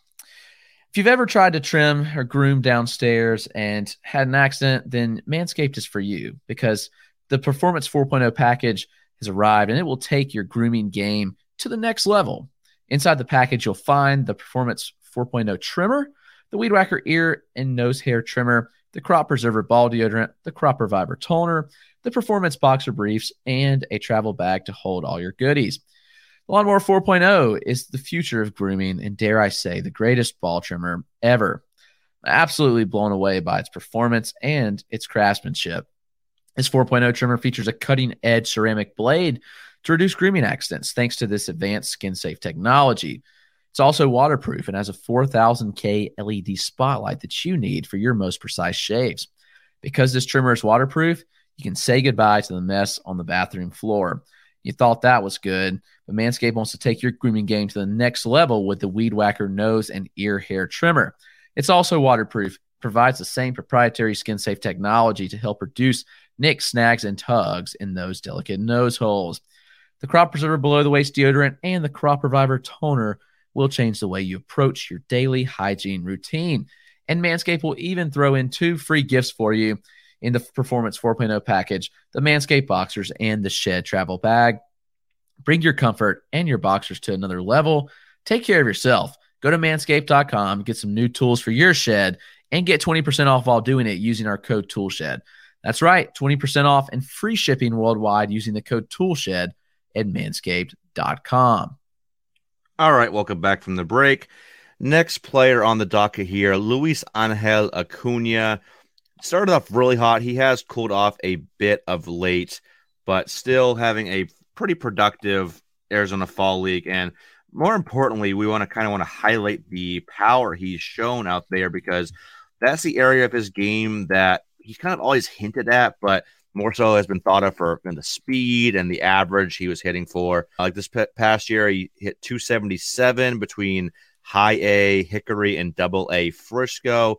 If you've ever tried to trim or groom downstairs and had an accident, then Manscaped is for you, because the Performance four point oh package has arrived and it will take your grooming game to the next level. Inside the package, you'll find the Performance four point oh trimmer, the Weed Whacker ear and nose hair trimmer, the Crop Preserver ball deodorant, the Crop Reviver toner, the Performance boxer briefs, and a travel bag to hold all your goodies. The Lawnmower four point oh is the future of grooming and, dare I say, the greatest ball trimmer ever. I'm absolutely blown away by its performance and its craftsmanship. This four point oh trimmer features a cutting-edge ceramic blade to reduce grooming accidents thanks to this advanced skin-safe technology. It's also waterproof and has a four thousand K L E D spotlight that you need for your most precise shaves. Because this trimmer is waterproof, you can say goodbye to the mess on the bathroom floor. You thought that was good, but Manscaped wants to take your grooming game to the next level with the Weed Whacker nose and ear hair trimmer. It's also waterproof, provides the same proprietary skin-safe technology to help reduce nicks, snags, and tugs in those delicate nose holes. The Crop Preserver below-the-waist deodorant and the Crop Reviver toner will change the way you approach your daily hygiene routine. And Manscaped will even throw in two free gifts for you in the Performance four point oh package, the Manscaped Boxers, and the Shed Travel Bag. Bring your comfort and your boxers to another level. Take care of yourself. Go to manscaped dot com, get some new tools for your shed, and get twenty percent off while doing it using our code TOOLSHED. That's right, twenty percent off and free shipping worldwide using the code TOOLSHED at manscaped dot com. All right, welcome back from the break. Next player on the docket here, Luis Angel Acuna. Started off really hot. He has cooled off a bit of late, but still having a pretty productive Arizona Fall League. And more importantly, we want to kind of want to highlight the power he's shown out there, because that's the area of his game that he's kind of always hinted at, but more so has been thought of for in the speed and the average he was hitting for. Like this p- past year, he hit two seventy-seven between high A Hickory and double A Frisco,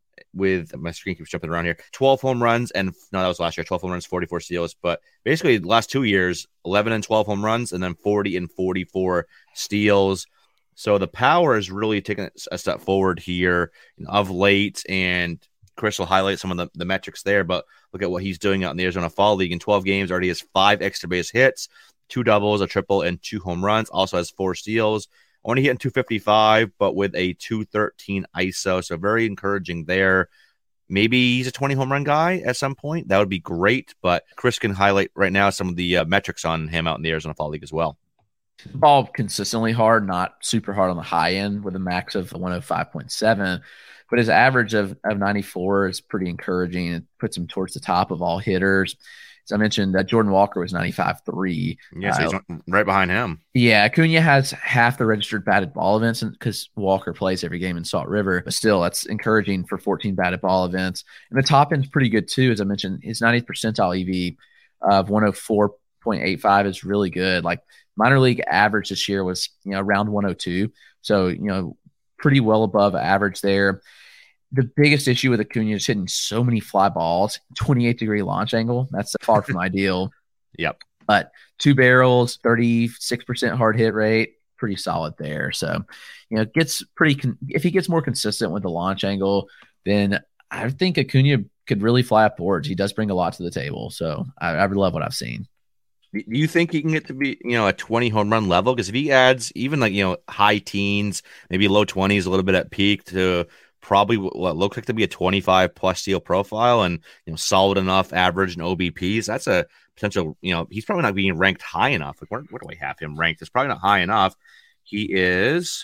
with my screen keeps jumping around here. twelve home runs, and no, that was last year. twelve home runs, forty-four steals. But basically, the last two years, eleven and twelve home runs, and then forty and forty-four steals. So the power is really taking a step forward here of late, and Chris will highlight some of the, the metrics there. But look at what he's doing out in the Arizona Fall League. In twelve games, already has five extra base hits, two doubles, a triple, and two home runs. Also has four steals. Only hitting two fifty-five, but with a two thirteen I S O. So very encouraging there. Maybe he's a twenty home run guy at some point. That would be great. But Chris can highlight right now some of the uh, metrics on him out in the Arizona Fall League as well. Ball consistently hard, not super hard on the high end, with a max of one oh five point seven. But his average of, of ninety-four is pretty encouraging. It puts him towards the top of all hitters. As I mentioned, uh, Jordan Walker was ninety-five point three. Yes, uh, he's right behind him. Yeah, Acuna has half the registered batted ball events because Walker plays every game in Salt River. But still, that's encouraging for fourteen batted ball events. And the top end's pretty good too. As I mentioned, his ninetieth percentile E V of one oh four point eight five is really good. Like minor league average this year was, you know, around one oh two. So, you know, pretty well above average there. The biggest issue with Acuna is hitting so many fly balls, twenty-eight degree launch angle. That's far from ideal. Yep. But two barrels, thirty-six percent hard hit rate, pretty solid there. So, you know, gets pretty, con- if he gets more consistent with the launch angle, then I think Acuna could really fly up boards. He does bring a lot to the table. So I, I love what I've seen. Do you think he can get to be, you know, a twenty home run level? Because if he adds even like, you know, high teens, maybe low twenties, a little bit at peak to probably what looks like to be a twenty-five plus steal profile and, you know, solid enough average and O B Ps, that's a potential, you know, he's probably not being ranked high enough. Like, where, where do I have him ranked? It's probably not high enough. He is,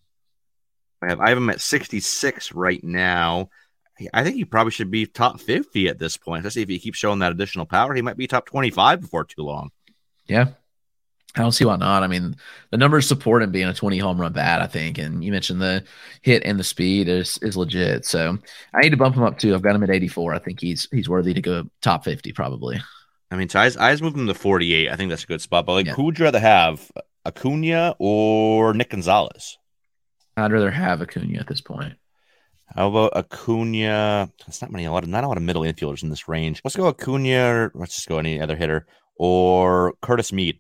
I have, I have him at sixty-six right now. I think he probably should be top fifty at this point. Let's see if he keeps showing that additional power. He might be top twenty-five before too long. Yeah. I don't see why not. I mean, the numbers support him being a twenty home run bat, I think. And you mentioned the hit and the speed is is legit. So I need to bump him up too. I've got him at eighty-four. I think he's he's worthy to go top fifty probably. I mean, so I, I moved him to forty-eight. I think that's a good spot. But like, Yeah. who would you rather have, Acuna or Nick Gonzalez? I'd rather have Acuna at this point. How about Acuna? It's not many, a lot of, not a lot of middle infielders in this range. Let's go Acuna. Or let's just go any other hitter or Curtis Mead.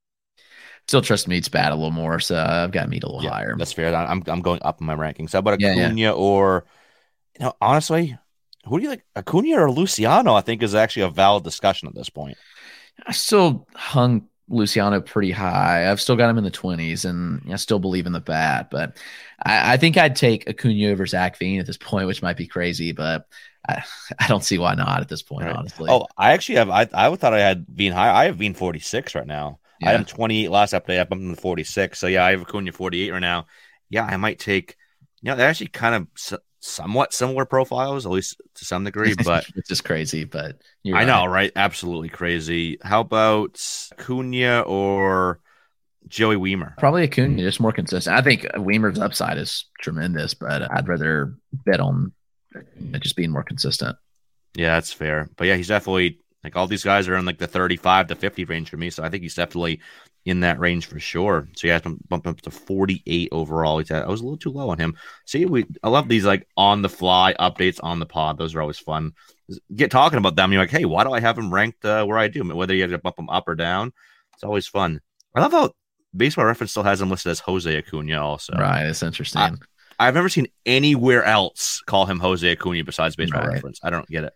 Still trust Mead's bat a little more, so I've got Mead a little Yeah, higher. that's fair. I'm I'm going up in my rankings. How about Yeah, Acuna yeah. or, you know, honestly, who do you like, Acuna or Luciano? I think is actually a valid discussion at this point. I still hung Luciano pretty high. I've still got him in the twenties, and I still believe in the bat. But I, I think I'd take Acuna over Zach Veen at this point, which might be crazy, but I, I don't see why not at this point, Right. honestly. Oh, I actually have. I I thought I had Veen high. I have Veen forty-six right now. I Yeah. had him twenty-eight last update. I bumped him to forty-six. So yeah, I have Acuna forty-eight right now. Yeah, I might take. You know, they're actually kind of s- somewhat similar profiles, at least to some degree. But it's just crazy. But you're I right. know, right? Absolutely crazy. How about Acuna or Joey Weimer? Probably Acuna, just more consistent. I think Weimer's upside is tremendous, but I'd rather bet on just being more consistent. Yeah, that's fair. But yeah, he's definitely like all these guys are in like the thirty-five to fifty range for me. So I think he's definitely in that range for sure. So yeah, I'm bumping up to forty-eight overall. He's at, I was a little too low on him. See, we I love these like on the fly updates on the pod. Those are always fun. Get talking about them. You're like, hey, why do I have him ranked uh, where I do? Whether you have to bump him up or down, it's always fun. I love how Baseball Reference still has him listed as Jose Acuna also. Right. It's interesting. I, I've never seen anywhere else call him Jose Acuna besides Baseball Right. Reference. I don't get it.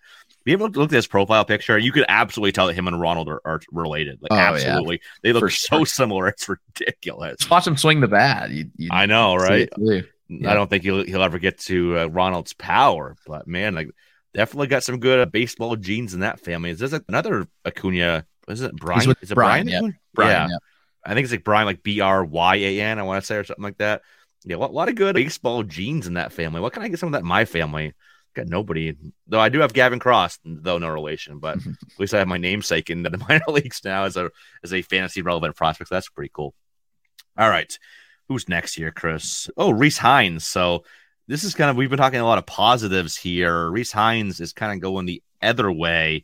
you ever looked at his profile picture? You could absolutely tell that him and Ronald are, are related. Like, oh, absolutely. Yeah. They look For so sure. similar. It's ridiculous. Just watch him swing the bat. You, you, I know, right? Yeah. I don't think he'll he'll ever get to uh, Ronald's power, but man, like definitely got some good uh, baseball genes in that family. Is this like another Acuna? Is it Brian? He's with Is it Brian? Brian? Yeah. Brian, yeah. yeah. I think it's like Brian, like B R Y A N, I want to say, or something like that. Yeah, a lot, a lot of good baseball genes in that family. What can I get some of that in my family? Got nobody. Though I do have Gavin Cross, though no relation, but at least I have my namesake in the minor leagues now as a as a fantasy relevant prospect. So that's pretty cool. All right. Who's next here, Chris? Oh, Rhys Hines. So this is kind of, we've been talking a lot of positives here. Rhys Hines is kind of going the other way.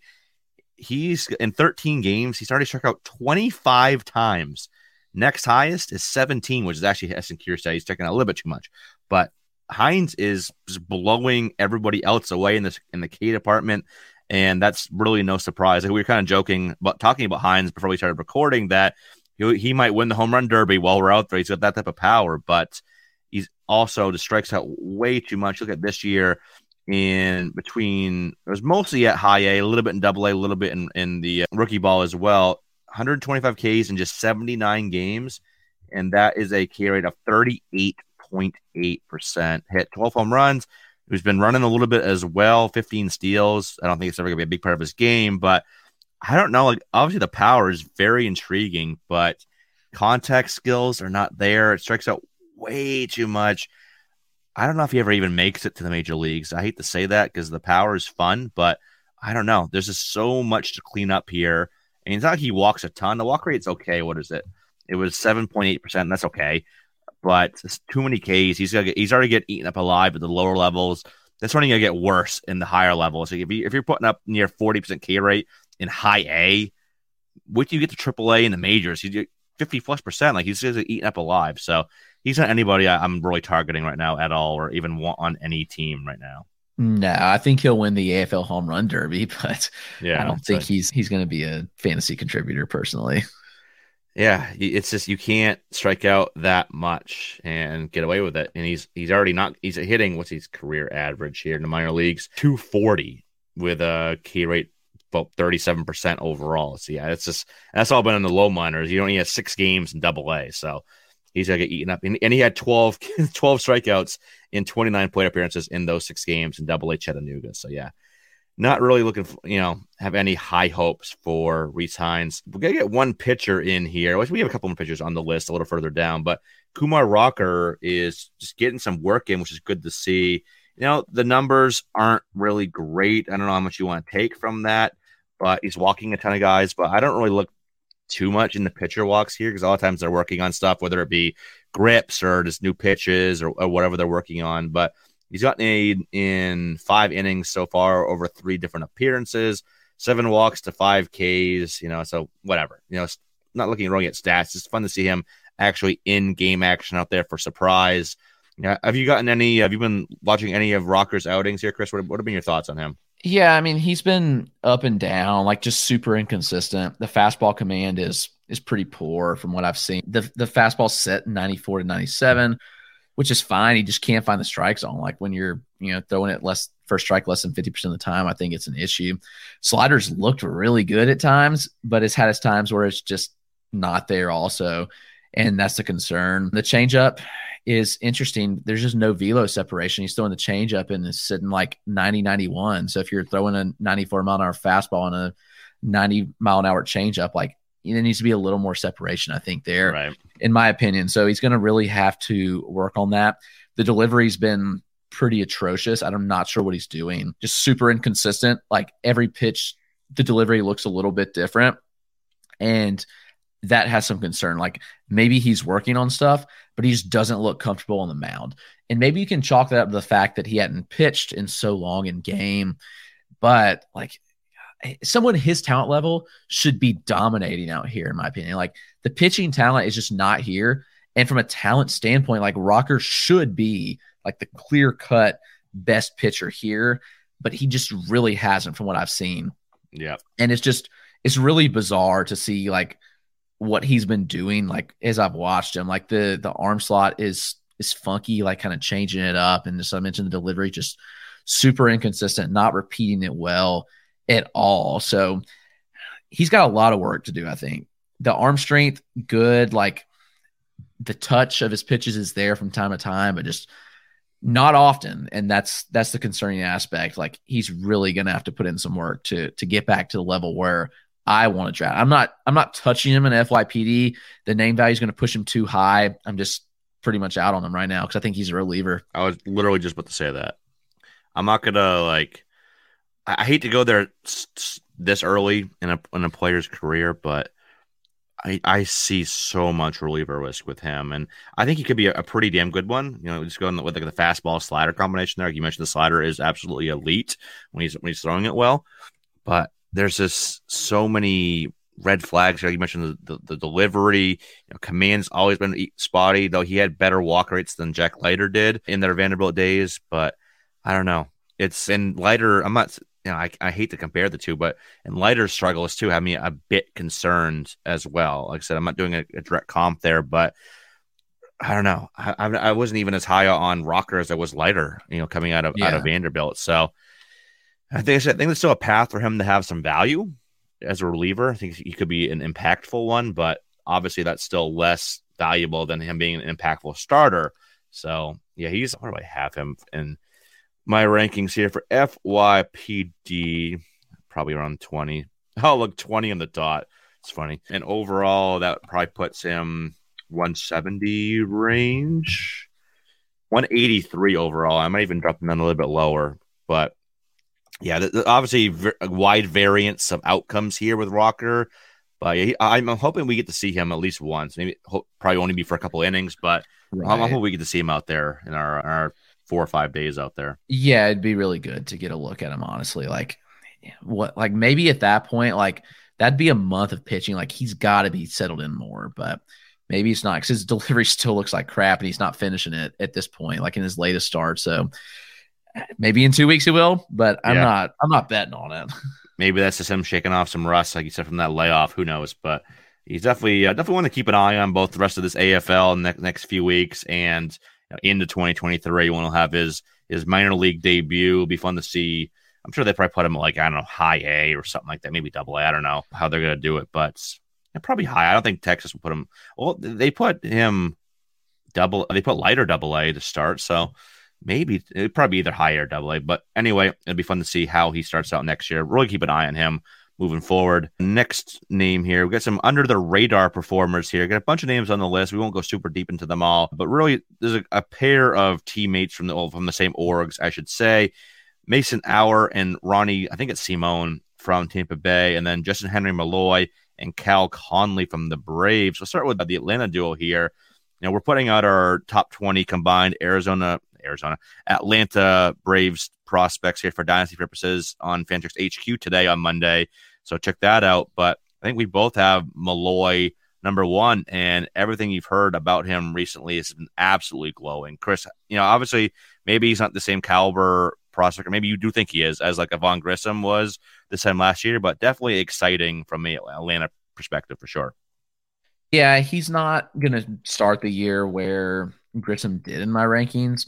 He's in thirteen games. He's already struck out twenty-five times. Next highest is seventeen, which is actually S and Kierstead. He's taking a little bit too much, but Hines is just blowing everybody else away in this in the K department, and that's really no surprise. Like, we were kind of joking about talking about Hines before we started recording that he, he might win the home run derby while we're out there. He's got that type of power, but he's also just strikes out way too much. Look at this year. In between, it was mostly at high A, a little bit in double A, a little bit in, in the rookie ball as well. one hundred twenty-five Ks in just seventy-nine games, and that is a K rate of thirty-eight point eight percent. Hit twelve home runs. He's been running a little bit as well, fifteen steals. I don't think it's ever going to be a big part of his game, but I don't know. Like, obviously, the power is very intriguing, but contact skills are not there. It strikes out way too much. I don't know if he ever even makes it to the major leagues. I hate to say that because the power is fun, but I don't know. There's just so much to clean up here. And it's not like he walks a ton. The walk rate's okay. What is it? It was seven point eight percent. That's okay. But it's too many Ks. He's gonna get, he's already getting eaten up alive at the lower levels. That's only going to get worse in the higher levels. So if, you, if you're putting up near forty percent K rate in high A, wait till you get to triple A in the majors. You get fifty plus percent. Like, he's just eaten up alive. So he's not anybody I, I'm really targeting right now at all, or even want on any team right now. No, I think he'll win the A F L home run derby, but yeah, I don't think so. he's he's going to be a fantasy contributor personally. Yeah, it's just you can't strike out that much and get away with it. And he's he's already not he's hitting what's his career average here in the minor leagues, two forty with a K rate about thirty-seven percent overall. So yeah, it's just that's all been in the low minors. He only has six games in double A, so he's gonna get eaten up. And, and he had twelve, twelve strikeouts in twenty-nine plate appearances in those six games in double A Chattanooga. So yeah, not really looking for, you know, have any high hopes for Rhys Hines. We're going to get one pitcher in here. We have a couple more pitchers on the list a little further down, but Kumar Rocker is just getting some work in, which is good to see. You know, the numbers aren't really great. I don't know how much you want to take from that, but he's walking a ton of guys. But I don't really look too much in the pitcher walks here because a lot of times they're working on stuff, whether it be grips or just new pitches or, or whatever they're working on. But he's gotten a in five innings so far over three different appearances, seven walks to five Ks, you know, so whatever. You know, it's not looking wrong at stats. It's fun to see him actually in game action out there for surprise. Yeah, have you gotten any, have you been watching any of Rocker's outings here, Chris? What, what have been your thoughts on him? Yeah, I mean, he's been up and down, like just super inconsistent. The fastball command is is pretty poor from what I've seen. The the fastball set ninety-four to ninety-seven, which is fine. He just can't find the strike zone. Like when you're, you know, throwing it less first strike less than fifty percent of the time, I think it's an issue. Sliders looked really good at times, but it's had its times where it's just not there also. And that's the concern. The changeup is interesting. There's just no velo separation. He's throwing the changeup and it's sitting like ninety, ninety-one. So if you're throwing a ninety-four mile an hour fastball and a ninety mile an hour changeup, like there needs to be a little more separation, I think, there, right, in my opinion. So he's going to really have to work on that. The delivery's been pretty atrocious. I'm not sure what he's doing. Just super inconsistent. Like every pitch, the delivery looks a little bit different. And that has some concern. Like maybe he's working on stuff, but he just doesn't look comfortable on the mound. And maybe you can chalk that up to the fact that he hadn't pitched in so long in game. But like someone his talent level should be dominating out here, in my opinion. Like the pitching talent is just not here. And from a talent standpoint, like Rocker should be like the clear cut best pitcher here, but he just really hasn't from what I've seen. Yeah. And it's just, it's really bizarre to see like what he's been doing. Like as I've watched him, like the, the arm slot is, is funky, like kind of changing it up. And as I mentioned, the delivery just super inconsistent, not repeating it well. at all. So he's got a lot of work to do, I think. The arm strength, good. Like the touch of his pitches is there from time to time, but just not often. And that's that's the concerning aspect. Like he's really going to have to put in some work to to get back to the level where I want to draft. I'm not I'm not touching him in F Y P D. The name value is going to push him too high. I'm just pretty much out on him right now because I think he's a reliever. I was literally just about to say that. I'm not gonna like. I, I hate to go there this early in a in a player's career, but I I see so much reliever risk with him, and I think he could be a, a pretty damn good one. You know, just going with like the fastball slider combination there. Like you mentioned, the slider is absolutely elite when he's when he's throwing it well, but there's just so many red flags. Like you mentioned, the, the, the delivery, you know, command's always been spotty, though he had better walk rates than Jack Leiter did in their Vanderbilt days. But I don't know. It's in Leiter. I'm not, you know, I, I hate to compare the two, but and Leiter's struggles too have me a bit concerned as well. Like I said, I'm not doing a, a direct comp there, but I don't know. I, I wasn't even as high on Rocker as I was Leiter, you know, coming out of, yeah. out of Vanderbilt. So I think, I think there's still a path for him to have some value as a reliever. I think he could be an impactful one, but obviously that's still less valuable than him being an impactful starter. So yeah, he's, what do I have him in my rankings here for F Y P D? Probably around twenty. Oh, look, twenty on the dot. It's funny. And overall, that probably puts him one seventy range, one eighty-three overall. I might even drop him down a little bit lower, but yeah, the, the, obviously v- a wide variance of outcomes here with Rocker, but he, I'm hoping we get to see him at least once. Maybe hope, probably only be for a couple innings, but right. I'm, I'm hoping we get to see him out there in our, our four or five days out there. Yeah, it'd be really good to get a look at him. Honestly, like what, like maybe at that point, like that'd be a month of pitching. Like he's got to be settled in more, but maybe it's not because his delivery still looks like crap, and he's not finishing it at this point, like in his latest start. So. Maybe in two weeks he will, but I'm yeah. not. I'm not betting on it. Maybe that's just him shaking off some rust, like you said, from that layoff. Who knows? But he's definitely uh, definitely want to keep an eye on both the rest of this A F L in the next few weeks and you know, into twenty twenty-three when he'll have his his minor league debut. It'll be fun to see. I'm sure they probably put him like I don't know high A or something like that, maybe double A. I don't know how they're gonna do it, but probably high. I don't think Texas will put him. Well, they put him double. They put Leiter double A to start, so. Maybe it'd probably be either high or double A, but anyway, it'd be fun to see how he starts out next year. Really keep an eye on him moving forward. Next name here, we got some under the radar performers here. Got a bunch of names on the list. We won't go super deep into them all, but really, there's a, a pair of teammates from the well, from the same orgs, I should say. Mason Auer and Ronnie, I think it's Simone from Tampa Bay, and then Justin Henry Malloy and Cal Conley from the Braves. We'll start with the Atlanta duo here. You know, we're putting out our top twenty combined Arizona. Arizona, Atlanta Braves prospects here for dynasty purposes on Fantrax H Q today on Monday. So check that out. But I think we both have Malloy number one, and everything you've heard about him recently has been absolutely glowing. Chris, you know, obviously maybe he's not the same caliber prospect, or maybe you do think he is, as like a Vaughn Grissom was this time last year, but definitely exciting from the Atlanta perspective for sure. Yeah, he's not going to start the year where Grissom did in my rankings.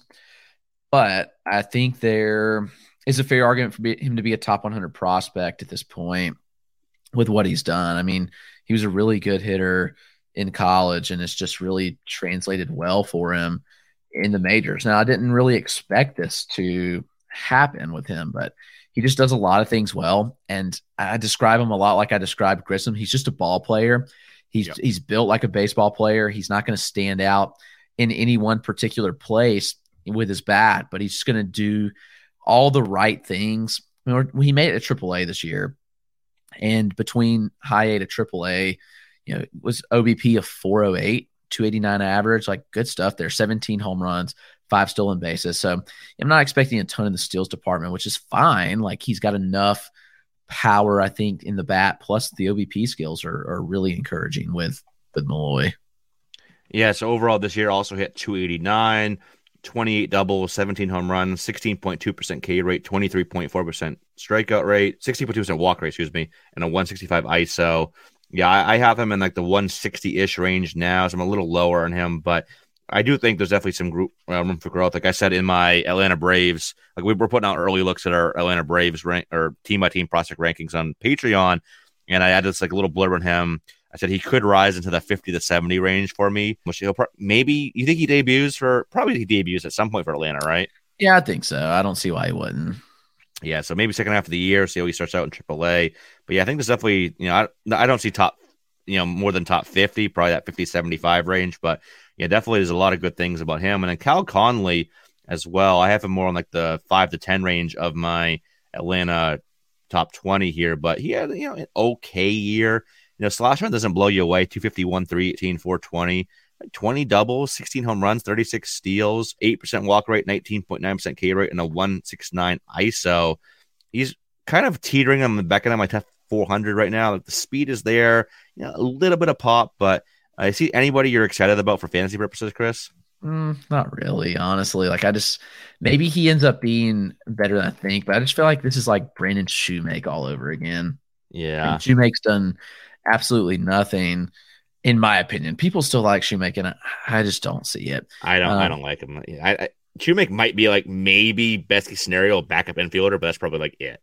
But I think there is a fair argument for him to be a top one hundred prospect at this point with what he's done. I mean, he was a really good hitter in college, and it's just really translated well for him in the majors. Now, I didn't really expect this to happen with him, but he just does a lot of things well. And I describe him a lot like I described Grissom. He's just a ball player. He's, yep. he's built like a baseball player. He's not going to stand out in any one particular place with his bat, but he's just going to do all the right things. I mean, he made it to triple A this year, and between high A to triple A, you know, it was O B P of four oh eight, two eighty-nine average, like good stuff there, seventeen home runs, five stolen bases. So I'm not expecting a ton in the steals department, which is fine. Like he's got enough power, I think, in the bat, plus the O B P skills are, are really encouraging with, with Malloy. Yeah, so overall this year also hit two eighty-nine, twenty-eight doubles, seventeen home runs, sixteen point two percent K rate, twenty-three point four percent strikeout rate, sixteen point two percent walk rate, excuse me, and a one sixty-five I S O. Yeah, I, I have him in like the one sixty-ish range now, so I'm a little lower on him, but I do think there's definitely some group uh, room for growth. Like I said in my Atlanta Braves, like we were putting out early looks at our Atlanta Braves rank or team by team prospect rankings on Patreon, and I added this like a little blurb on him. I said he could rise into the fifty to seventy range for me. Which he'll pro- maybe you think he debuts for probably he debuts at some point for Atlanta, right? Yeah, I think so. I don't see why he wouldn't. Yeah, so maybe second half of the year, see how he starts out in triple A. But yeah, I think there's definitely, you know, I, I don't see top, you know, more than top fifty, probably that fifty seventy-five range. But yeah, definitely there's a lot of good things about him. And then Cal Conley as well. I have him more on like the five to ten range of my Atlanta top twenty here. But he had, you know, an okay year. You know, slash run doesn't blow you away. two fifty-one, three eighteen, four twenty. twenty doubles, sixteen home runs, thirty-six steals, eight percent walk rate, nineteen point nine percent K rate, and a one sixty-nine I S O. He's kind of teetering on the back end of my top four hundred right now. Like the speed is there, you know, a little bit of pop, but I see anybody you're excited about for fantasy purposes, Chris? Mm, not really, honestly. Like I just maybe he ends up being better than I think, but I just feel like this is like Brandon Shoemake all over again. Yeah, and Shoemake's done absolutely nothing. In my opinion, people still like Shoemake, and I, I just don't see it. I don't. Um, I don't like him. I, I, Shoemake might be like maybe best case scenario backup infielder, but that's probably like it.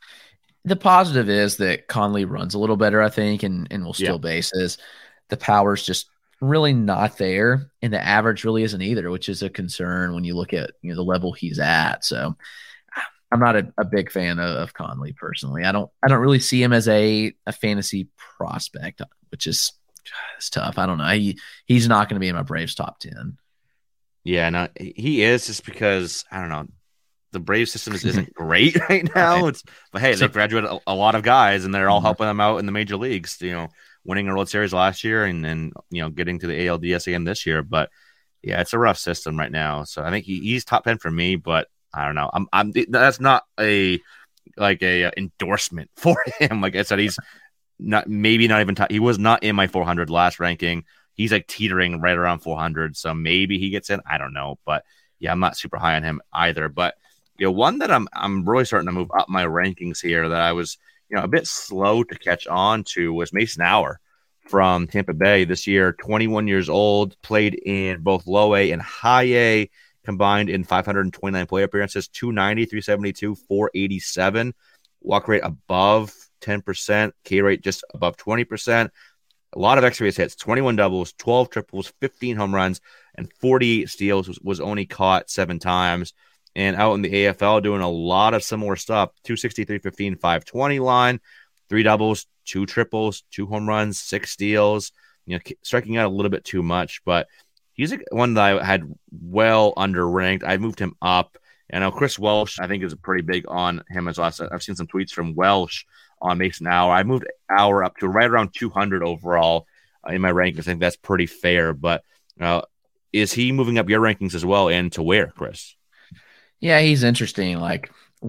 The positive is that Conley runs a little better, I think, and and will steal yeah. bases. The power's just really not there, and the average really isn't either, which is a concern when you look at you know the level he's at. So I'm not a, a big fan of, of Conley personally. I don't. I don't really see him as a a fantasy prospect, which is. It's tough. I don't know. He he's not going to be in my Braves top ten. Yeah, no, he is just because I don't know. The Braves system is, isn't great right now. It's but hey, so, they graduated a, a lot of guys, and they're all mm-hmm. helping them out in the major leagues. You know, winning a World Series last year, and then you know getting to the A L D S again this year. But yeah, it's a rough system right now. So I think he, he's top ten for me. But I don't know. I'm I'm that's not a like a, a endorsement for him. Like I said, he's. Not maybe not even t- he was not in my four hundred last ranking. He's like teetering right around four hundred, so maybe he gets in. I don't know, but yeah, I'm not super high on him either. But you know, one that I'm I'm really starting to move up my rankings here that I was you know a bit slow to catch on to was Mason Hour from Tampa Bay this year. twenty-one years old, played in both low A and high A, combined in five hundred twenty-nine play appearances, two ninety, three seventy-two, four eighty-seven, walk rate above ten percent, K rate just above twenty percent. A lot of extra base hits, twenty-one doubles, twelve triples, fifteen home runs, and forty-eight steals. Was, was only caught seven times. And out in the A F L, doing a lot of similar stuff. two sixty-three, fifteen, five twenty line, three doubles, two triples, two home runs, six steals. You know, striking out a little bit too much, but he's a, one that I had well underranked. I moved him up. And now Chris Welsh, I think, is pretty big on him as well. I've seen some tweets from Welsh on Mason Hour. I moved Hour up to right around two hundred overall uh, in my rankings. I think that's pretty fair. But uh, is he moving up your rankings as well? And to where, Chris? Yeah, he's interesting. Like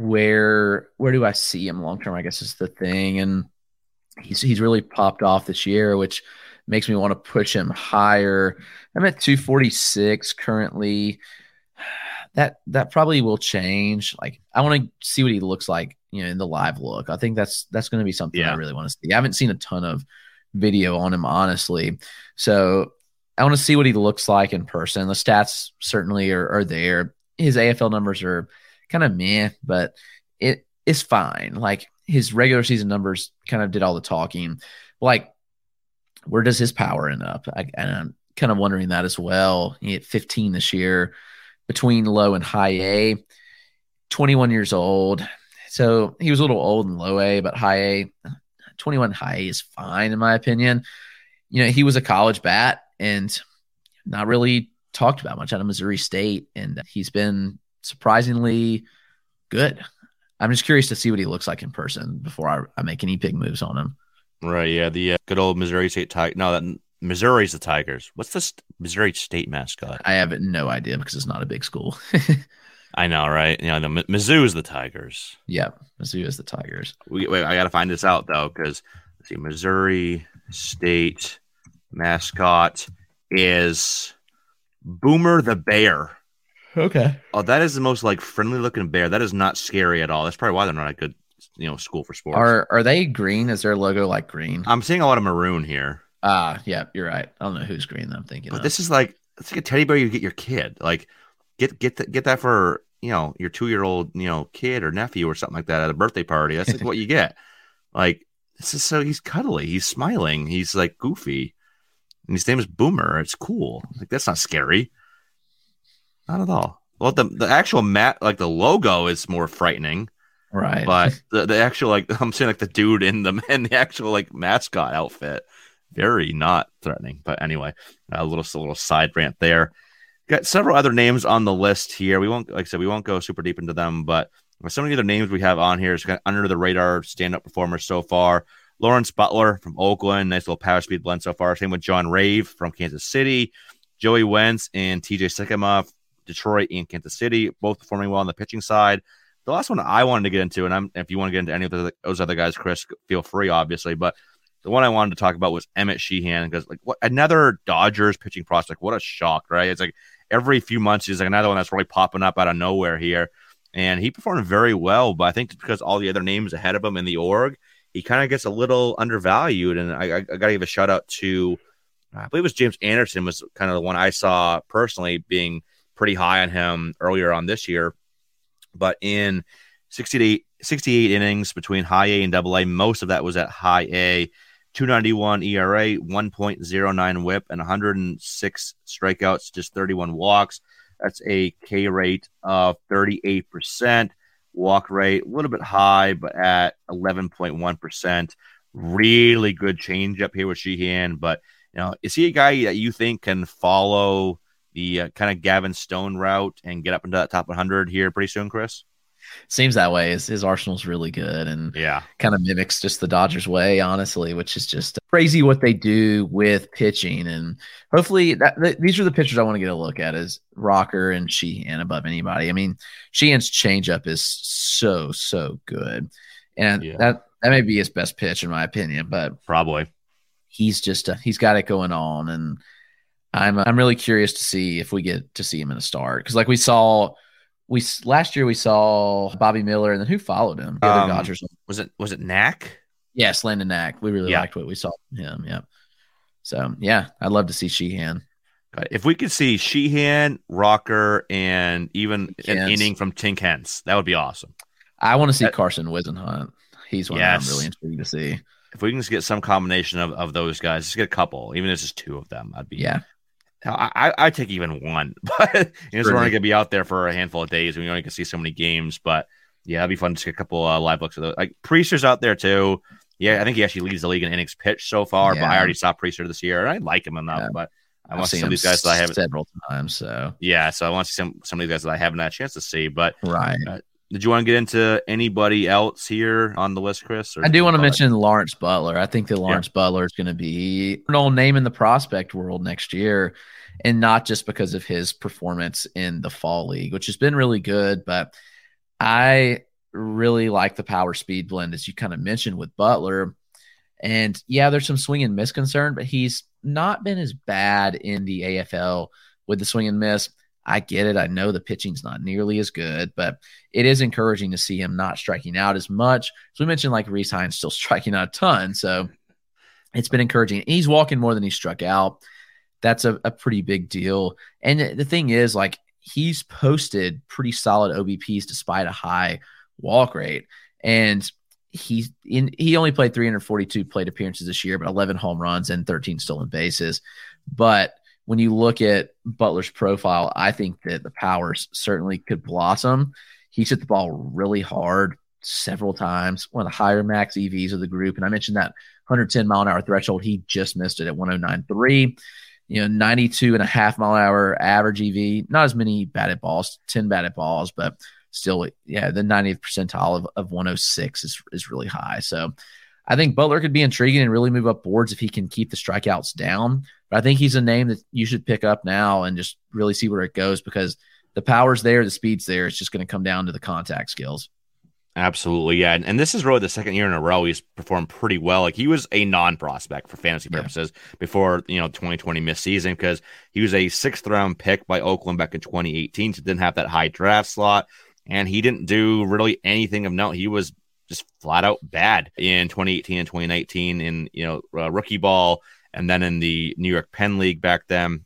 where where do I see him long term? I guess is the thing. And he's he's really popped off this year, which makes me want to push him higher. I'm at two forty-six currently. That that probably will change. Like I want to see what he looks like, you know, in the live look. I think that's that's going to be something yeah. I really want to see. I haven't seen a ton of video on him, honestly. So I want to see what he looks like in person. The stats certainly are, are there. His A F L numbers are kind of meh, but it is fine. Like his regular season numbers kind of did all the talking. Like where does his power end up? I, and I'm kind of wondering that as well. He hit fifteen this year. Between low and high A, twenty-one years old. So he was a little old in low A, but high A, twenty-one high A is fine in my opinion. You know, he was a college bat and not really talked about much out of Missouri State, and he's been surprisingly good. I'm just curious to see what he looks like in person before I, I make any big moves on him. Right, yeah, the uh, good old Missouri State Tigers. No, that Missouri's the Tigers. What's the st- Missouri State mascot? I have no idea because it's not a big school. I know, right? You know, the Mizzou is the Tigers. Yeah, Mizzou is the Tigers. We, wait, I got to find this out though, because let's see, Missouri State mascot is Boomer the Bear. Okay. Oh, that is the most like friendly looking bear. That is not scary at all. That's probably why they're not a good, you know, school for sports. Are are they green? Is their logo like green? I'm seeing a lot of maroon here. Ah, uh, yeah, you're right. I don't know who's green that I'm thinking but of. This is like it's like a teddy bear you get your kid. Like get get the, get that for, you know, your two year old, you know, kid or nephew or something like that at a birthday party. That's like what you get. Like this is so he's cuddly, he's smiling, he's like goofy, and his name is Boomer. It's cool. Like that's not scary, not at all. Well, the the actual mat, like the logo, is more frightening, right? But the, the actual, like I'm saying, like the dude in the in the actual like mascot outfit, very not threatening. But anyway, a little a little side rant there. Got several other names on the list here. We won't, like I said, we won't go super deep into them, but some of the other names we have on here is kind of under the radar stand up performers so far. Lawrence Butler from Oakland, nice little power speed blend so far. Same with John Rave from Kansas City, Joey Wentz and T J Sycamore, Detroit and Kansas City, both performing well on the pitching side. The last one I wanted to get into, and I'm, if you want to get into any of those, those other guys, Chris, feel free, obviously. But the one I wanted to talk about was Emmett Sheehan, because like what another Dodgers pitching prospect. What a shock, right? It's like every few months he's like another one that's really popping up out of nowhere here, and he performed very well. But I think it's because all the other names ahead of him in the org, he kind of gets a little undervalued. And I, I, I got to give a shout out to, I believe it was James Anderson was kind of the one I saw personally being pretty high on him earlier on this year, but in sixty-eight, sixty-eight innings between high A and double A, most of that was at high A, two ninety-one E R A, one point oh nine whip, and one hundred six strikeouts, just thirty-one walks. That's a K rate of thirty-eight percent, walk rate a little bit high, but at eleven point one percent. Really good change up here with Sheehan, but you know, is he a guy that you think can follow the uh, kind of Gavin Stone route and get up into that top one hundred here pretty soon, Chris? Seems that way. His, his arsenal's really good, and yeah, kind of mimics just the Dodgers way, honestly, which is just crazy what they do with pitching. And hopefully that, th- these are the pitchers I want to get a look at, is Rocker and Sheehan above anybody. I mean, Sheehan's changeup is so, so good. And yeah. that, that may be his best pitch in my opinion, but probably he's just, uh, he's got it going on. And I'm, uh, I'm really curious to see if we get to see him in a start. Cause like we saw, We last year we saw Bobby Miller, and then who followed him? The um, other Dodgers. Was it was it Knack? Yes, Landon Knack. We really yeah. liked what we saw from him. Yeah. So yeah, I'd love to see Sheehan. If we could see Sheehan, Rocker, and even Hens. an inning from Tink Hens, that would be awesome. I want to see that, Carson Wisenhunt. He's one yes. that I'm really intrigued to see. If we can just get some combination of, of those guys, just get a couple, even if it's just two of them, I'd be yeah. I I take even one, but you know, we're only gonna be out there for a handful of days. We only can see so many games, but yeah, it'd be fun to get a couple uh, live looks of those. Like Priester's out there too. Yeah, I think he actually leads the league in innings pitched so far. Yeah. But I already saw Priester this year, and I like him enough. Yeah. But I want to see some of these guys that I haven't several times. So yeah, so I want to see some some of these guys that I haven't had a chance to see. But right. Uh, did you want to get into anybody else here on the list, Chris? I do want to mention Lawrence Butler. I think that Lawrence yeah. Butler is going to be an old name in the prospect world next year. And not just because of his performance in the fall league, which has been really good, but I really like the power speed blend, as you kind of mentioned with Butler. And yeah, there's some swing and miss concern, but he's not been as bad in the A F L with the swing and miss. I get it. I know the pitching's not nearly as good, but it is encouraging to see him not striking out as much. So we mentioned like Rhys Hines still striking out a ton. So it's been encouraging. He's walking more than he struck out. That's a, a pretty big deal. And the thing is, like, he's posted pretty solid O B Ps despite a high walk rate. And he's in, he only played three hundred forty-two plate appearances this year, but eleven home runs and thirteen stolen bases. But when you look at Butler's profile, I think that the powers certainly could blossom. He's hit the ball really hard several times, one of the higher max E Vs of the group. And I mentioned that one hundred ten mile an hour threshold. He just missed it at one oh nine point three. You know, ninety-two and a half mile an hour average E V, not as many batted balls, ten batted balls, but still, yeah, the ninetieth percentile of, of one oh six is, is really high. So I think Butler could be intriguing and really move up boards if he can keep the strikeouts down. But I think he's a name that you should pick up now and just really see where it goes, because the power's there, the speed's there. It's just going to come down to the contact skills. Absolutely, yeah. And, and this is really the second year in a row he's performed pretty well. Like, he was a non-prospect for fantasy purposes yeah. before, you know, twenty twenty missed season, because he was a sixth round pick by Oakland back in twenty eighteen, so didn't have that high draft slot, and he didn't do really anything of note. He was just flat out bad in twenty eighteen and twenty nineteen in, you know, uh, rookie ball, and then in the New York Penn League back then.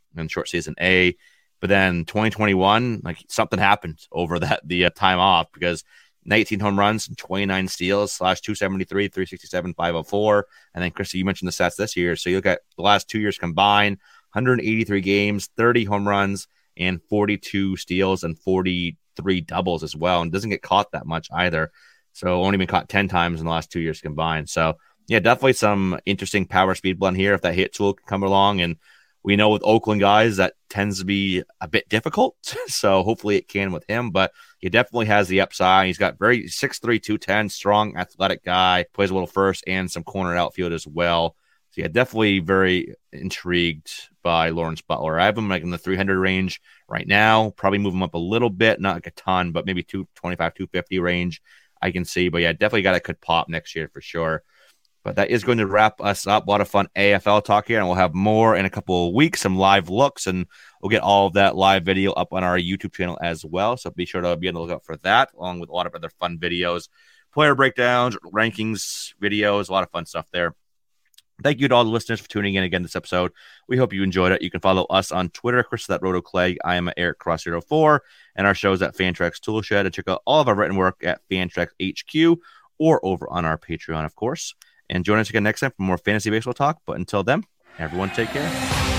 in short season A. But then twenty twenty-one, like something happened over that the uh, time off, because nineteen home runs, twenty-nine steals, slash two seventy-three, three sixty-seven, five oh four. And then, Christy, you mentioned the stats this year. So you look at the last two years combined, one hundred eighty-three games, thirty home runs, and forty-two steals and forty-three doubles as well. And doesn't get caught that much either. So only been caught ten times in the last two years combined. So, yeah, definitely some interesting power speed blend here if that hit tool can come along. And we know with Oakland guys, that tends to be a bit difficult. So hopefully it can with him. But he definitely has the upside. He's got very six three, two ten, strong, athletic guy, plays a little first and some corner outfield as well. So, yeah, definitely very intrigued by Lawrence Butler. I have him like in the three hundred range right now. Probably move him up a little bit, not like a ton, but maybe two twenty-five, two fifty range I can see. But, yeah, definitely got it could pop next year for sure. But that is going to wrap us up. A lot of fun A F L talk here, and we'll have more in a couple of weeks, some live looks, and we'll get all of that live video up on our YouTube channel as well. So be sure to be on the lookout for that, along with a lot of other fun videos, player breakdowns, rankings, videos, a lot of fun stuff there. Thank you to all the listeners for tuning in again this episode. We hope you enjoyed it. You can follow us on Twitter, Chris at Roto Clegg. I am at Eric Cross zero four, and our shows at Fantrax Toolshed. And check out all of our written work at Fantrax H Q or over on our Patreon, of course. And join us again next time for more fantasy baseball talk. But until then, everyone take care.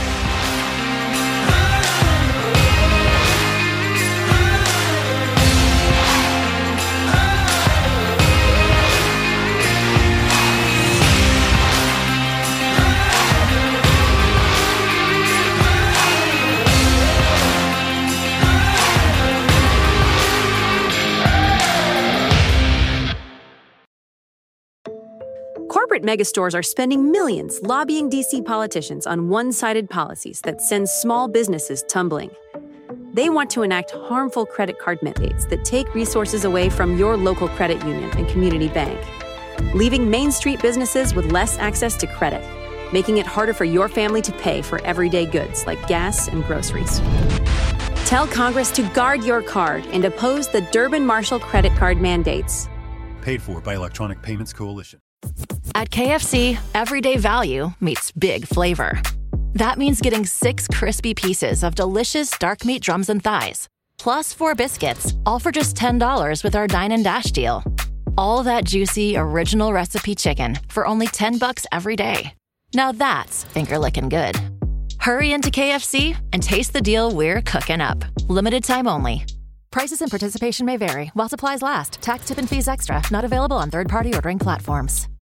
Corporate megastores are spending millions lobbying D C politicians on one-sided policies that send small businesses tumbling. They want to enact harmful credit card mandates that take resources away from your local credit union and community bank, leaving Main Street businesses with less access to credit, making it harder for your family to pay for everyday goods like gas and groceries. Tell Congress to guard your card and oppose the Durbin-Marshall credit card mandates. Paid for by Electronic Payments Coalition. At K F C, everyday value meets big flavor. That means getting six crispy pieces of delicious dark meat drums and thighs, plus four biscuits, all for just ten dollars with our Dine and Dash deal. All that juicy, original recipe chicken for only ten bucks every day. Now that's finger-licking good. Hurry into K F C and taste the deal we're cooking up. Limited time only. Prices and participation may vary while supplies last. Tax, tip, and fees extra. Not available on third-party ordering platforms.